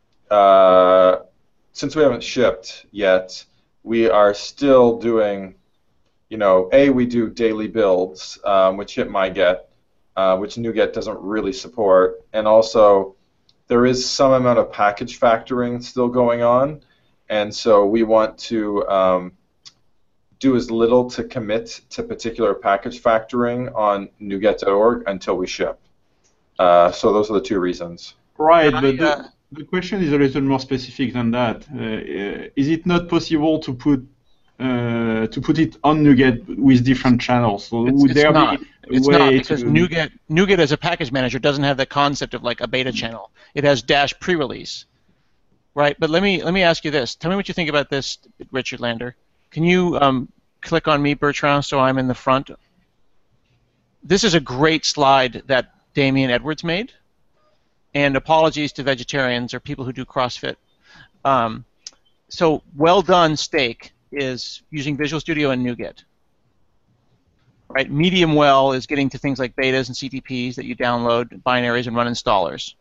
uh, since we haven't shipped yet, we are still doing, you know, A, we do daily builds, um, which hit MyGet, uh, which NuGet doesn't really support, and also there is some amount of package factoring still going on, and so we want to um, do as little to commit to particular package factoring on NuGet dot org until we ship. Uh, so those are the two reasons. Right, I, but the, uh, the question is a little more specific than that. Uh, uh, is it not possible to put uh, to put it on NuGet with different channels? So It's, would it's there not. be a It's way not because to... NuGet NuGet as a package manager doesn't have the concept of like a beta channel. It has dash pre-release, right? But let me let me ask you this. Tell me what you think about this, Richard Lander. Can you um, click on me, Bertrand, so I'm in the front? This is a great slide that Damien Edwards made, and apologies to vegetarians or people who do CrossFit. Um, so well done steak is using Visual Studio and NuGet. Right? Medium well is getting to things like betas and C T Ps that you download, binaries, and run installers.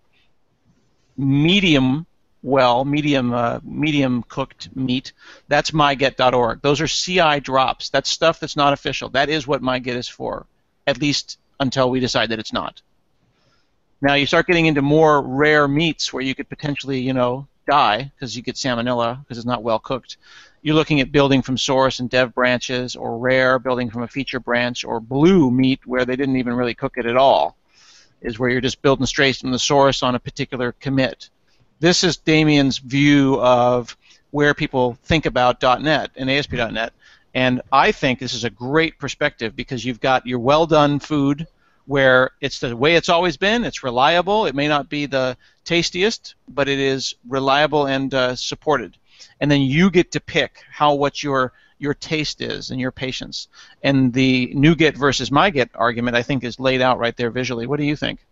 Medium well, medium uh, medium cooked meat, that's myget dot org. Those are C I drops. That's stuff that's not official. That is what MyGet is for, at least until we decide that it's not. Now you start getting into more rare meats where you could potentially, you know, die because you get salmonella because it's not well cooked. You're looking at building from source and dev branches, or rare building from a feature branch, or blue meat where they didn't even really cook it at all, is where you're just building straight from the source on a particular commit. This is Damien's view of where people think about .NET and A S P dot net, and I think this is a great perspective because you've got your well-done food where it's the way it's always been. It's reliable. It may not be the tastiest, but it is reliable and uh, supported. And then you get to pick how what your your taste is and your patience. And the NuGet versus MyGet argument, I think, is laid out right there visually. What do you think?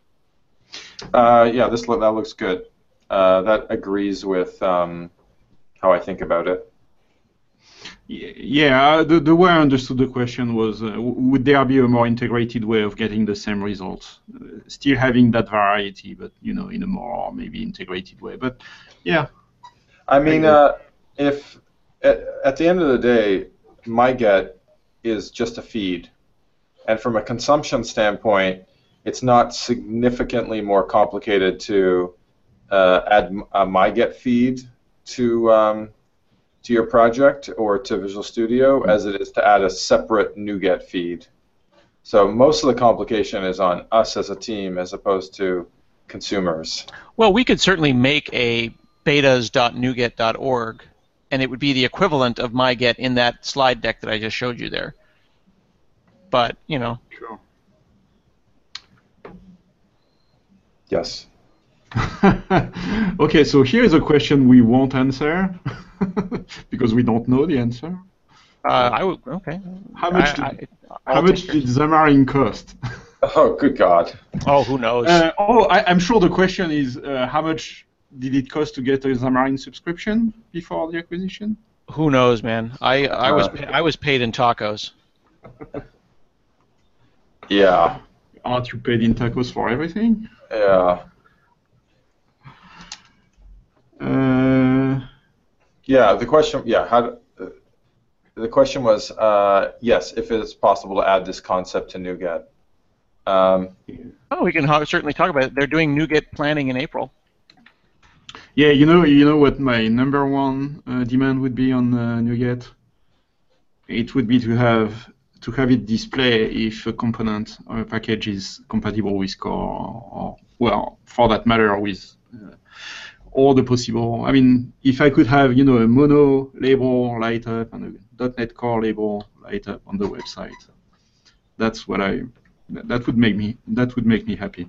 Uh, yeah, this lo- that looks good. Uh, that agrees with um, how I think about it. Yeah, the, the way I understood the question was, uh, would there be a more integrated way of getting the same results? Uh, still having that variety, but, you know, in a more maybe integrated way. But, yeah. I mean, uh, if at, at the end of the day, MyGet is just a feed, and from a consumption standpoint, it's not significantly more complicated to uh, add a MyGet feed to um, to your project or to Visual Studio as it is to add a separate NuGet feed. So most of the complication is on us as a team as opposed to consumers. Well, we could certainly make a betas dot nuget dot org, and it would be the equivalent of MyGet in that slide deck that I just showed you there. But, you know. Sure. Yes. Okay, so here is a question we won't answer because we don't know the answer. Uh, I would, okay. How much I, did, I, how much did Xamarin cost? Oh, good God. Oh, who knows? Uh, oh, I, I'm sure the question is uh, how much did it cost to get a Xamarin subscription before the acquisition? Who knows, man? I, I was Uh, I was paid in tacos. Yeah. Aren't you paid in tacos for everything? Yeah. Uh, Yeah. The question. Yeah. How? Uh, the question was, uh, yes, if it's possible to add this concept to NuGet. Um, Oh, we can ho- certainly talk about it. They're doing NuGet planning in April. yeah, you know, you know what my number one uh, demand would be on uh, NuGet? It would be to have to have it display if a component or a package is compatible with Core, or, or well, for that matter, with uh, all the possible. I mean, if I could have, you know, a mono label light up and a .NET Core label light up on the website, that's what I. That would make me. That would make me happy.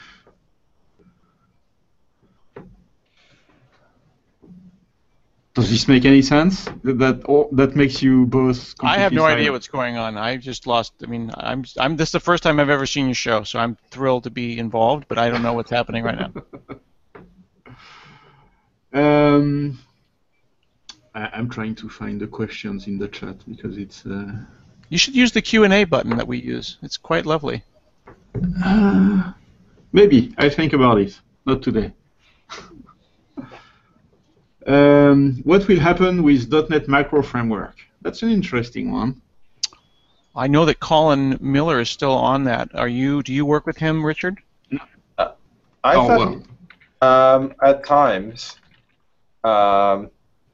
Does this make any sense? That that, all, that makes you both. I have no completely idea silent? what's going on. I just lost. I mean, I'm I'm. This is the first time I've ever seen your show, so I'm thrilled to be involved. But I don't know what's happening right now. Um, I, I'm trying to find the questions in the chat because it's. Uh, You should use the Q and A button that we use. It's quite lovely. uh, maybe I think about it. Not today. um, what will happen with .NET Macro Framework? That's an interesting one. I know that Colin Miller is still on that. Are you? Do you work with him, Richard? I Oh, thought well. um, at times. Um,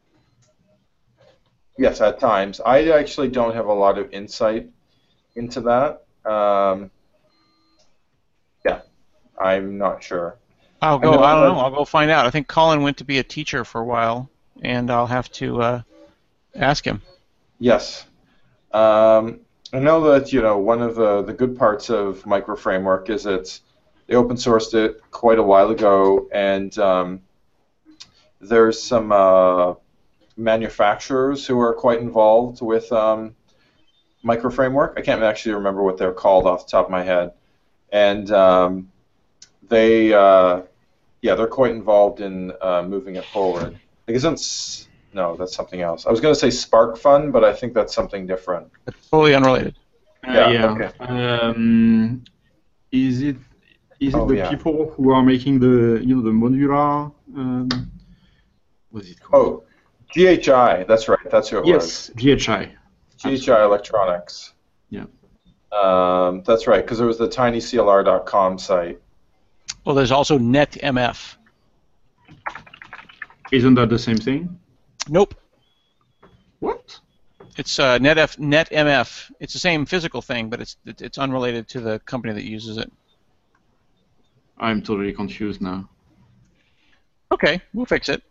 yes, at times. I actually don't have a lot of insight into that. Um, yeah, I'm not sure. I'll I go. know I don't that- know. I'll go find out. I think Colin went to be a teacher for a while, and I'll have to uh, ask him. Yes. Um, I know that, you know, one of the, the good parts of Micro Framework is it's they open sourced it quite a while ago, and um, there's some uh, manufacturers who are quite involved with um, Micro Framework. I can't actually remember what they're called off the top of my head, and um, they, uh, yeah, they're quite involved in uh, moving it forward. I guess it's no, that's something else. I was going to say SparkFun, but I think that's something different. It's totally unrelated. Uh, Yeah, yeah. okay. Um, is it is it Oh, the yeah. people who are making the you know the modular? Um, what's it called? Oh, G H I. That's right. That's who it was. yes, G H I. G H I Electronics. Yeah. Um, that's right, because there was the tiny C L R dot com site. Well, there's also NetMF. Isn't that the same thing? Nope. What? It's uh, NetF, NetMF. It's the same physical thing, but it's it- it's unrelated to the company that uses it. I'm totally confused now. Okay, we'll fix it.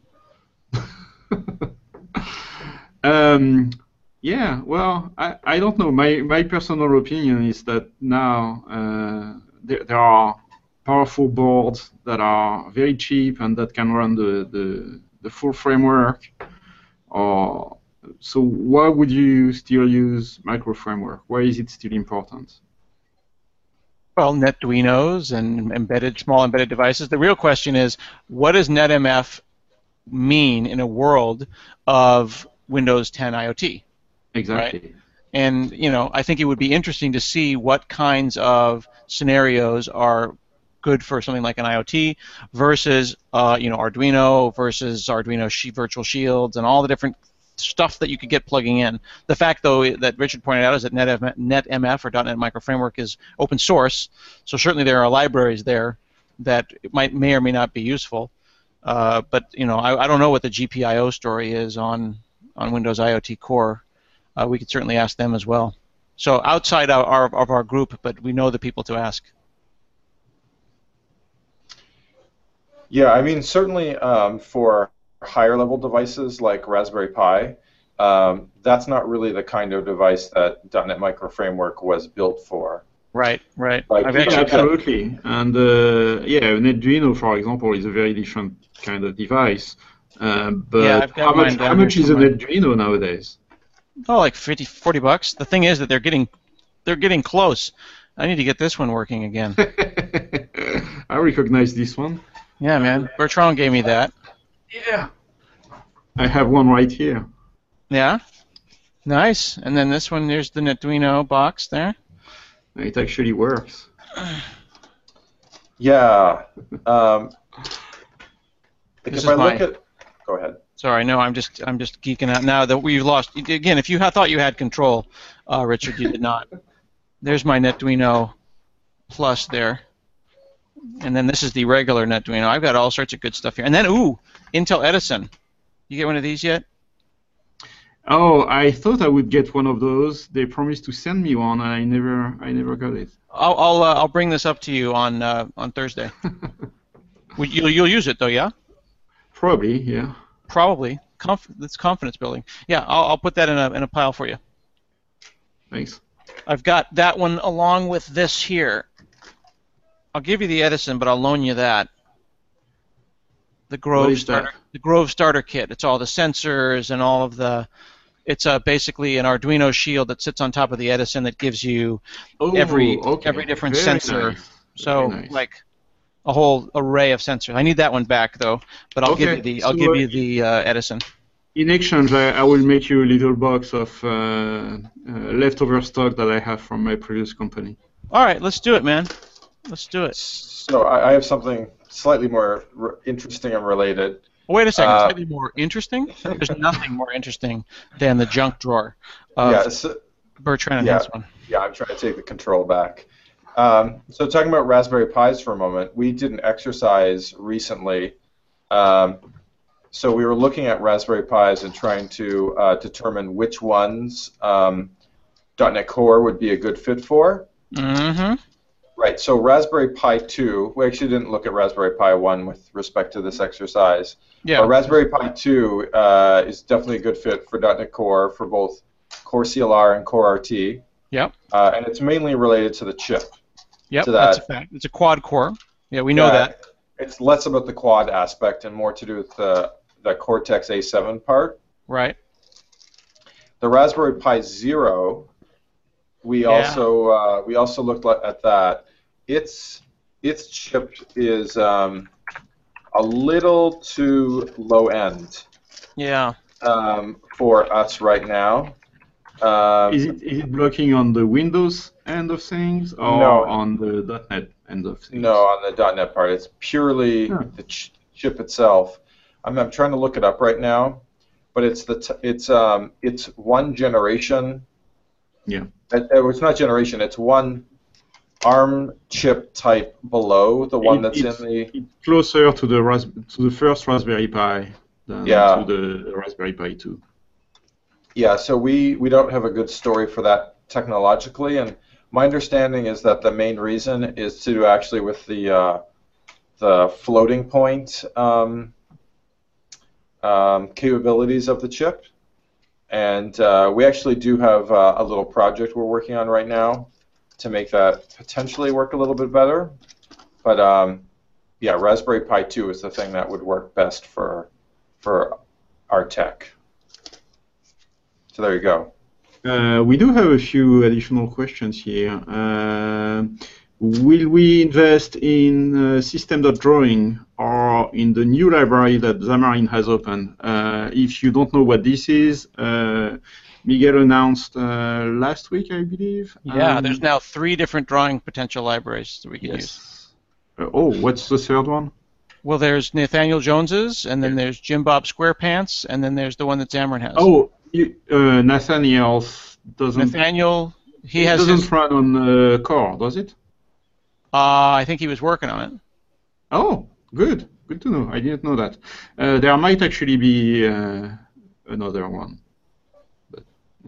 um, yeah, well, I, I don't know. My my personal opinion is that now uh, there, there are powerful boards that are very cheap and that can run the, the, the full framework. Or so why would you still use Micro Framework? Why is it still important? Well, NetDuinos and embedded small embedded devices. The real question is, what does NetMF mean in a world of Windows ten IoT? Exactly. And you know, I think it would be interesting to see what kinds of scenarios are good for something like an IoT versus uh, you know Arduino versus Arduino Shi- Virtual Shields and all the different stuff that you could get plugging in. The fact, though, that Richard pointed out is that NetMF, NetMF or .NET Micro Framework is open source, so certainly there are libraries there that might may or may not be useful. Uh, but you know, I, I don't know what the G P I O story is on on Windows IoT Core. Uh, we could certainly ask them as well. So outside our, our, of our group, but we know the people to ask. Yeah, I mean, certainly um, for higher level devices like Raspberry Pi, um, that's not really the kind of device that .NET Micro Framework was built for. Right, right. Like, I've Yeah, actually got, absolutely. And uh, yeah, an Arduino, for example, is a very different kind of device. Uh, but Yeah, I've got how much mine down how here much is an somewhere. Arduino nowadays? oh, like fifty, forty bucks. The thing is that they're getting, they're getting close. I need to get this one working again. I recognize this one. Yeah, man. Bertrand gave me that. Yeah. I have one right here. Yeah. Nice. And then this one, there's the Arduino box there. It actually works. Yeah. Um, like This if I is look my- at, go ahead. Sorry, no, I'm just I'm just geeking out now that we've lost. Again, if you had thought you had control, uh, Richard, you did not. There's my Arduino Plus there, and then this is the regular Arduino. I've got all sorts of good stuff here. And then, ooh, Intel Edison. You get one of these yet? Oh, I thought I would get one of those. They promised to send me one, and I never I never got it. I'll I'll, uh, I'll bring this up to you on uh, on Thursday. Well, you'll you'll use it though, yeah? Probably, yeah. Probably. Conf- it's confidence building. Yeah, I'll I'll put that in a in a pile for you. Thanks. I've got that one along with this here. I'll give you the Edison, but I'll loan you that. The Grove What is starter, that? the Grove starter kit. It's all the sensors and all of the. It's uh, basically an Arduino shield that sits on top of the Edison that gives you Oh, every okay. every different Very sensor. nice. So Very nice. like a whole array of sensors. I need that one back though, but I'll give Okay, you the I'll so, give uh, you the uh, Edison. In exchange, I, I will make you a little box of uh, uh, leftover stock that I have from my previous company. All right, let's do it, man. Let's do it. So I, I have something slightly more re- interesting and related. Wait a second. Uh, Slightly more interesting. There's nothing more interesting than the junk drawer of yeah, so, Bertrand and yeah. his one. yeah, I'm trying to take the control back. Um, so talking about Raspberry Pis for a moment, we did an exercise recently. Um, so we were looking at Raspberry Pis and trying to uh, determine which ones um, .NET Core would be a good fit for. Mm-hmm. Right, so Raspberry Pi two, we actually didn't look at Raspberry Pi one with respect to this exercise. Yeah. But Raspberry Pi two uh, is definitely a good fit for .NET Core for both Core C L R and Core R T. Yep. Uh, and it's mainly related to the chip. Yep. to That's a that. fact. It's a quad core. Yeah, we know Yeah, that. It's less about the quad aspect and more to do with the, the Cortex A seven part. Right. The Raspberry Pi Zero, we Yeah. also uh, we also looked at that. Its its chip is um, a little too low end Yeah. um, for us right now. Um, Is it is it blocking on the Windows end of things or No. on the .NET end of things? No, on the .NET part, it's purely Huh. the ch- chip itself. I'm, I'm trying to look it up right now, but it's the t- it's um it's one generation. Yeah. It, it- it's not generation. It's one ARM chip type below the one It- that's it's, in the. it's closer to the ras- to the first Raspberry Pi than Yeah. to the Raspberry Pi two. Yeah, so we, we don't have a good story for that technologically, and my understanding is that the main reason is to do actually with the uh, the floating point um, um, capabilities of the chip, and uh, we actually do have uh, a little project we're working on right now to make that potentially work a little bit better. But um, yeah, Raspberry Pi two is the thing that would work best for for our tech. So there you go. Uh, we do have a few additional questions here. Uh, will we invest in uh, system.drawing or in the new library that Xamarin has opened? Uh, if you don't know what this is, uh, Miguel announced uh, last week, I believe. Yeah. Um, There's now three different drawing potential libraries that we can use. yes. Uh, oh, what's the third one? Well, there's Nathaniel Jones's, and then there's Jim Bob SquarePants, and then there's the one that Xamarin has. Oh, you, uh, Nathaniel doesn't. Nathaniel, he it has doesn't his. run on uh, Core, does it? Uh, I think he was working on it. Oh, good. Good to know. I didn't know that. Uh, there might actually be uh, another one. But,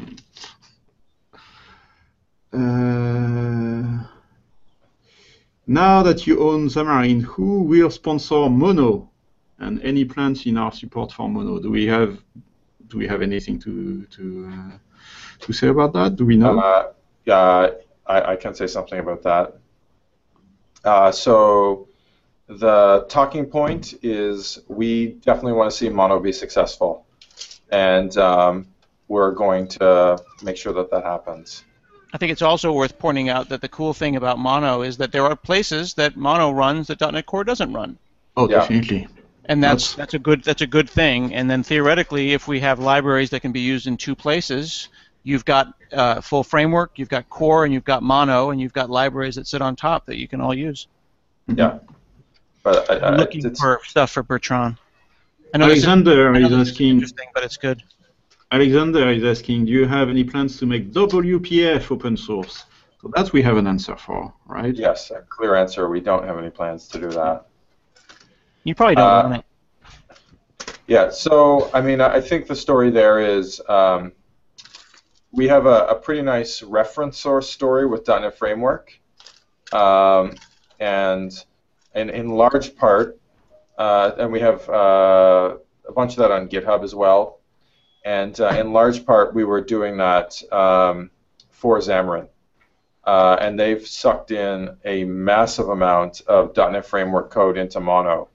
uh, now that you own Xamarin, who will sponsor Mono and any plans in our support for Mono? Do we have do we have anything to to uh, to say about that? Do we know? Uh, yeah, I, I can say something about that. Uh, so the talking point is we definitely want to see Mono be successful, and um, we're going to make sure that that happens. I think it's also worth pointing out that the cool thing about Mono is that there are places that Mono runs that .NET Core doesn't run. Oh, Yeah. definitely. And that's that's a good that's a good thing. And then theoretically, if we have libraries that can be used in two places, you've got uh, full framework, you've got Core, and you've got Mono, and you've got libraries that sit on top that you can all use. Yeah, but I, I'm I, looking it's, for stuff for Bertrand. I know this is, Alexander I know is this is asking. interesting, but it's good. Alexander is asking, do you have any plans to make W P F open source? So that we have an answer for, right? yes, a clear answer. We don't have any plans to do that. You probably don't Uh, want it. Yeah, so I mean, I think the story there is um, we have a, a pretty nice reference source story with .NET Framework, um, and in, in large part, uh, and we have uh, a bunch of that on GitHub as well. And uh, in large part, we were doing that um, for Xamarin. Uh, and they've sucked in a massive amount of .NET Framework code into Mono.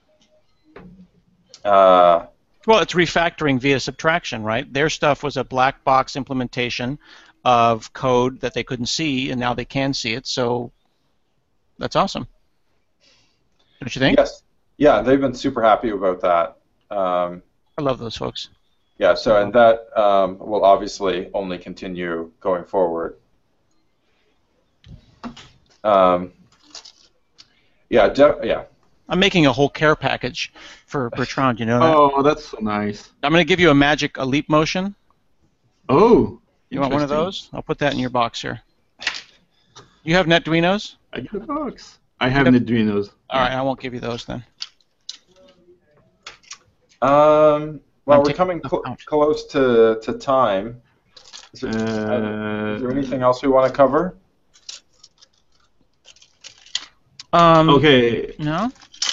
Uh, Well, it's refactoring via subtraction, right? Their stuff was a black box implementation of code that they couldn't see, and now they can see it. So that's awesome. Don't you think? yes. Yeah, they've been super happy about that. Um, I love those folks. yeah, so and that um, will obviously only continue going forward. Um, yeah, de- yeah. I'm making a whole care package for Bertrand. You know that? Oh, that's so nice. I'm going to give you a magic a leap motion. Oh, You want one of interesting. those? I'll put that in your box here. You have NetDuinos? I get a box. I have Yep. NetDuinos. All right, I won't give you those then. Um, well, I'm we're taking coming stuff cl- out. close to, to time. Is there, Uh, is there anything else we want to cover? Um, okay, No?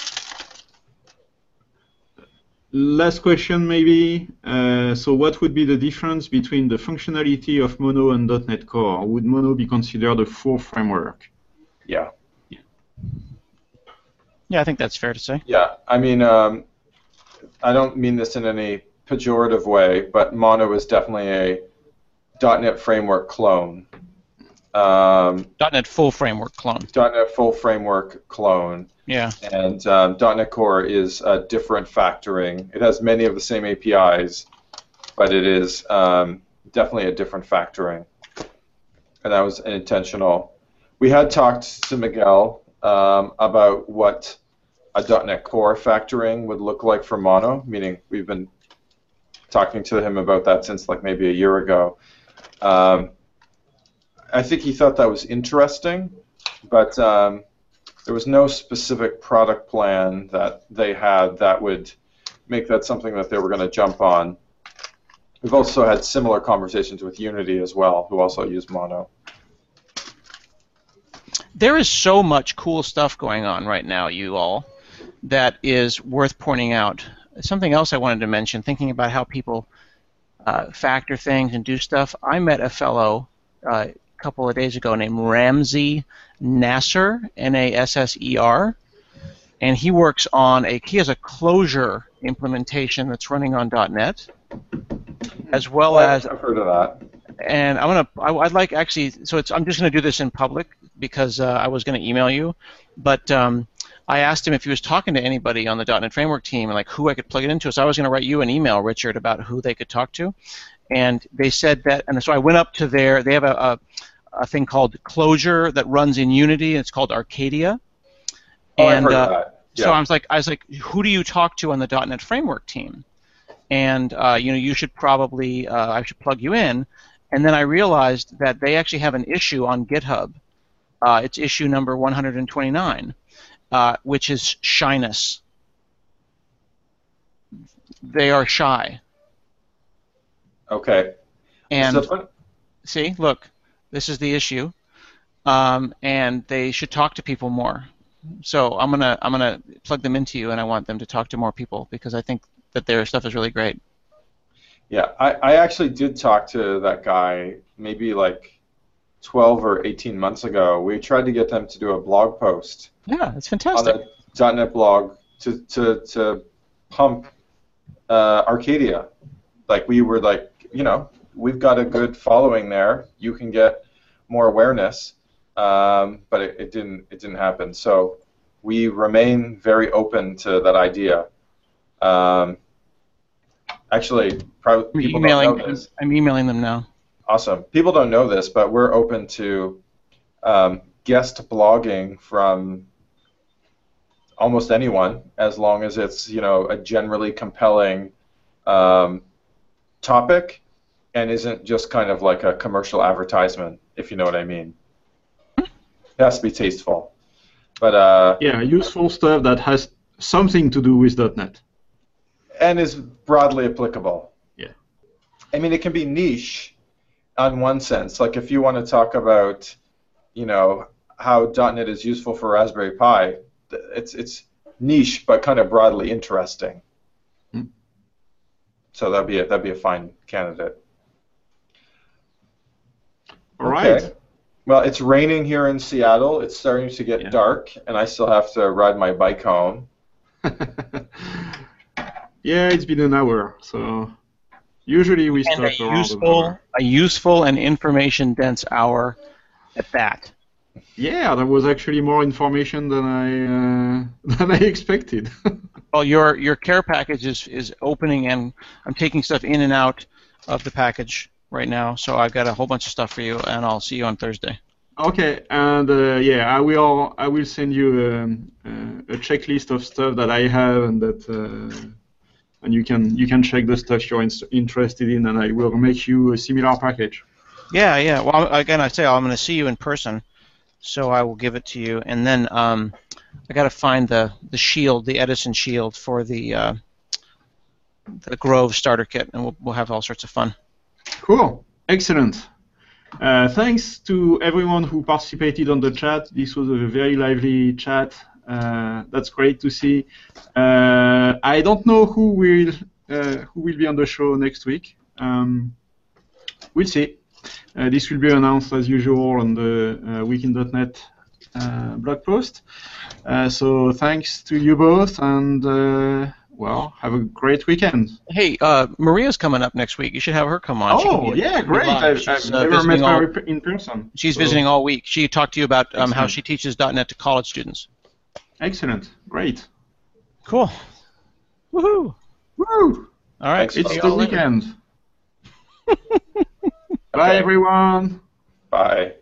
last question maybe. Uh, so what would be the difference between the functionality of Mono and .NET Core? Would Mono be considered a full framework? Yeah. Yeah, I think that's fair to say. Yeah, I mean, um, I don't mean this in any pejorative way, but Mono is definitely a .NET Framework clone. Um, .NET Full Framework clone. .NET Full Framework clone. Yeah. And um, .NET Core is a different factoring. It has many of the same A P Is, but it is um, definitely a different factoring. And that was intentional. We had talked to Miguel um, about what a .NET Core factoring would look like for Mono, meaning we've been talking to him about that since like maybe a year ago. Um, I think he thought that was interesting, but um, there was no specific product plan that they had that would make that something that they were going to jump on. We've also had similar conversations with Unity as well, who also use Mono. There is so much cool stuff going on right now, you all, that is worth pointing out. Something else I wanted to mention, thinking about how people uh, factor things and do stuff. I met a fellow uh, a couple of days ago named Ramsey Nasser, N A S S E R, and he works on a, he has a Clojure implementation that's running on .NET, as well as I've heard of that. and I'm gonna. I, I'd like actually. So it's. I'm just gonna do this in public because uh, I was gonna email you, but um, I asked him if he was talking to anybody on the .NET Framework team and like who I could plug it into. So I was gonna write you an email, Richard, about who they could talk to, and they said that. And so I went up to their. They have a, a, a thing called Clojure that runs in Unity. And it's called Arcadia. Oh, I've and heard uh, of that. Yeah. so I was like, I was like, who do you talk to on the .NET Framework team? And uh, you know, you should probably. Uh, I should plug you in. And then I realized that they actually have an issue on GitHub. Uh, it's issue number one hundred twenty-nine, uh, which is shyness. They are shy. Okay. And So- see, look, this is the issue. Um, and they should talk to people more. So I'm gonna I'm gonna plug them into you, and I want them to talk to more people because I think that their stuff is really great. Yeah, I, I actually did talk to that guy maybe like twelve or eighteen months ago. We tried to get them to do a blog post Yeah, that's on fantastic. the .dot net blog to, to, to pump uh, Arcadia. Like we were like, you know, we've got a good following there. You can get more awareness, um, but it, it didn't it didn't happen. So we remain very open to that idea. Um, actually, probably I'm people emailing. don't know this. I'm emailing them now. Awesome. People don't know this, but we're open to um, guest blogging from almost anyone, as long as it's, you know, a generally compelling um, topic and isn't just kind of like a commercial advertisement, if you know what I mean. It has to be tasteful. But uh, Yeah, useful stuff that has something to do with .NET. and is broadly applicable. Yeah. I mean, it can be niche on one sense. Like if you want to talk about, you know, how .NET is useful for Raspberry Pi, it's it's niche but kind of broadly interesting. Hmm. So that'd be a, that'd be a fine candidate. All right. Okay. Well, it's raining here in Seattle. It's starting to get Yeah. dark, and I still have to ride my bike home. Yeah, it's been an hour, so usually we And start a around an useful, hour. a useful and information-dense hour at that. Yeah, there was actually more information than I uh, than I expected. Well, your your care package is, is opening, and I'm taking stuff in and out of the package right now. So I've got a whole bunch of stuff for you, and I'll see you on Thursday. Okay, and uh, yeah, I will I will send you um, uh, a checklist of stuff that I have, and that uh, and you can you can check the stuff you're in, interested in, and I will make you a similar package. Yeah, yeah. Well, again, I say I'm going to see you in person, so I will give it to you, and then um, I got to find the the shield, the Edison shield for the uh, the Grove starter kit, and we'll we'll have all sorts of fun. Cool, excellent. Uh, thanks to everyone who participated on the chat. This was a very lively chat. Uh, that's great to see. Uh, I don't know who will uh, who will be on the show next week. Um, we'll see. Uh, this will be announced as usual on the uh, weekend dot net uh, blog post. Uh, so thanks to you both, and uh, well, have a great weekend. Hey, uh, Maria's coming up next week. You should have her come on. She can Oh be- yeah, be great! live. I've, She's, I've uh, never met visiting all- her in person. She's so- visiting all week. She talked to you about um, how Excellent. she teaches .NET to college students. Excellent, great. Cool. Woohoo! Woo! All right. Thanks, see It's you the all later. weekend. Bye, Okay. everyone. Bye.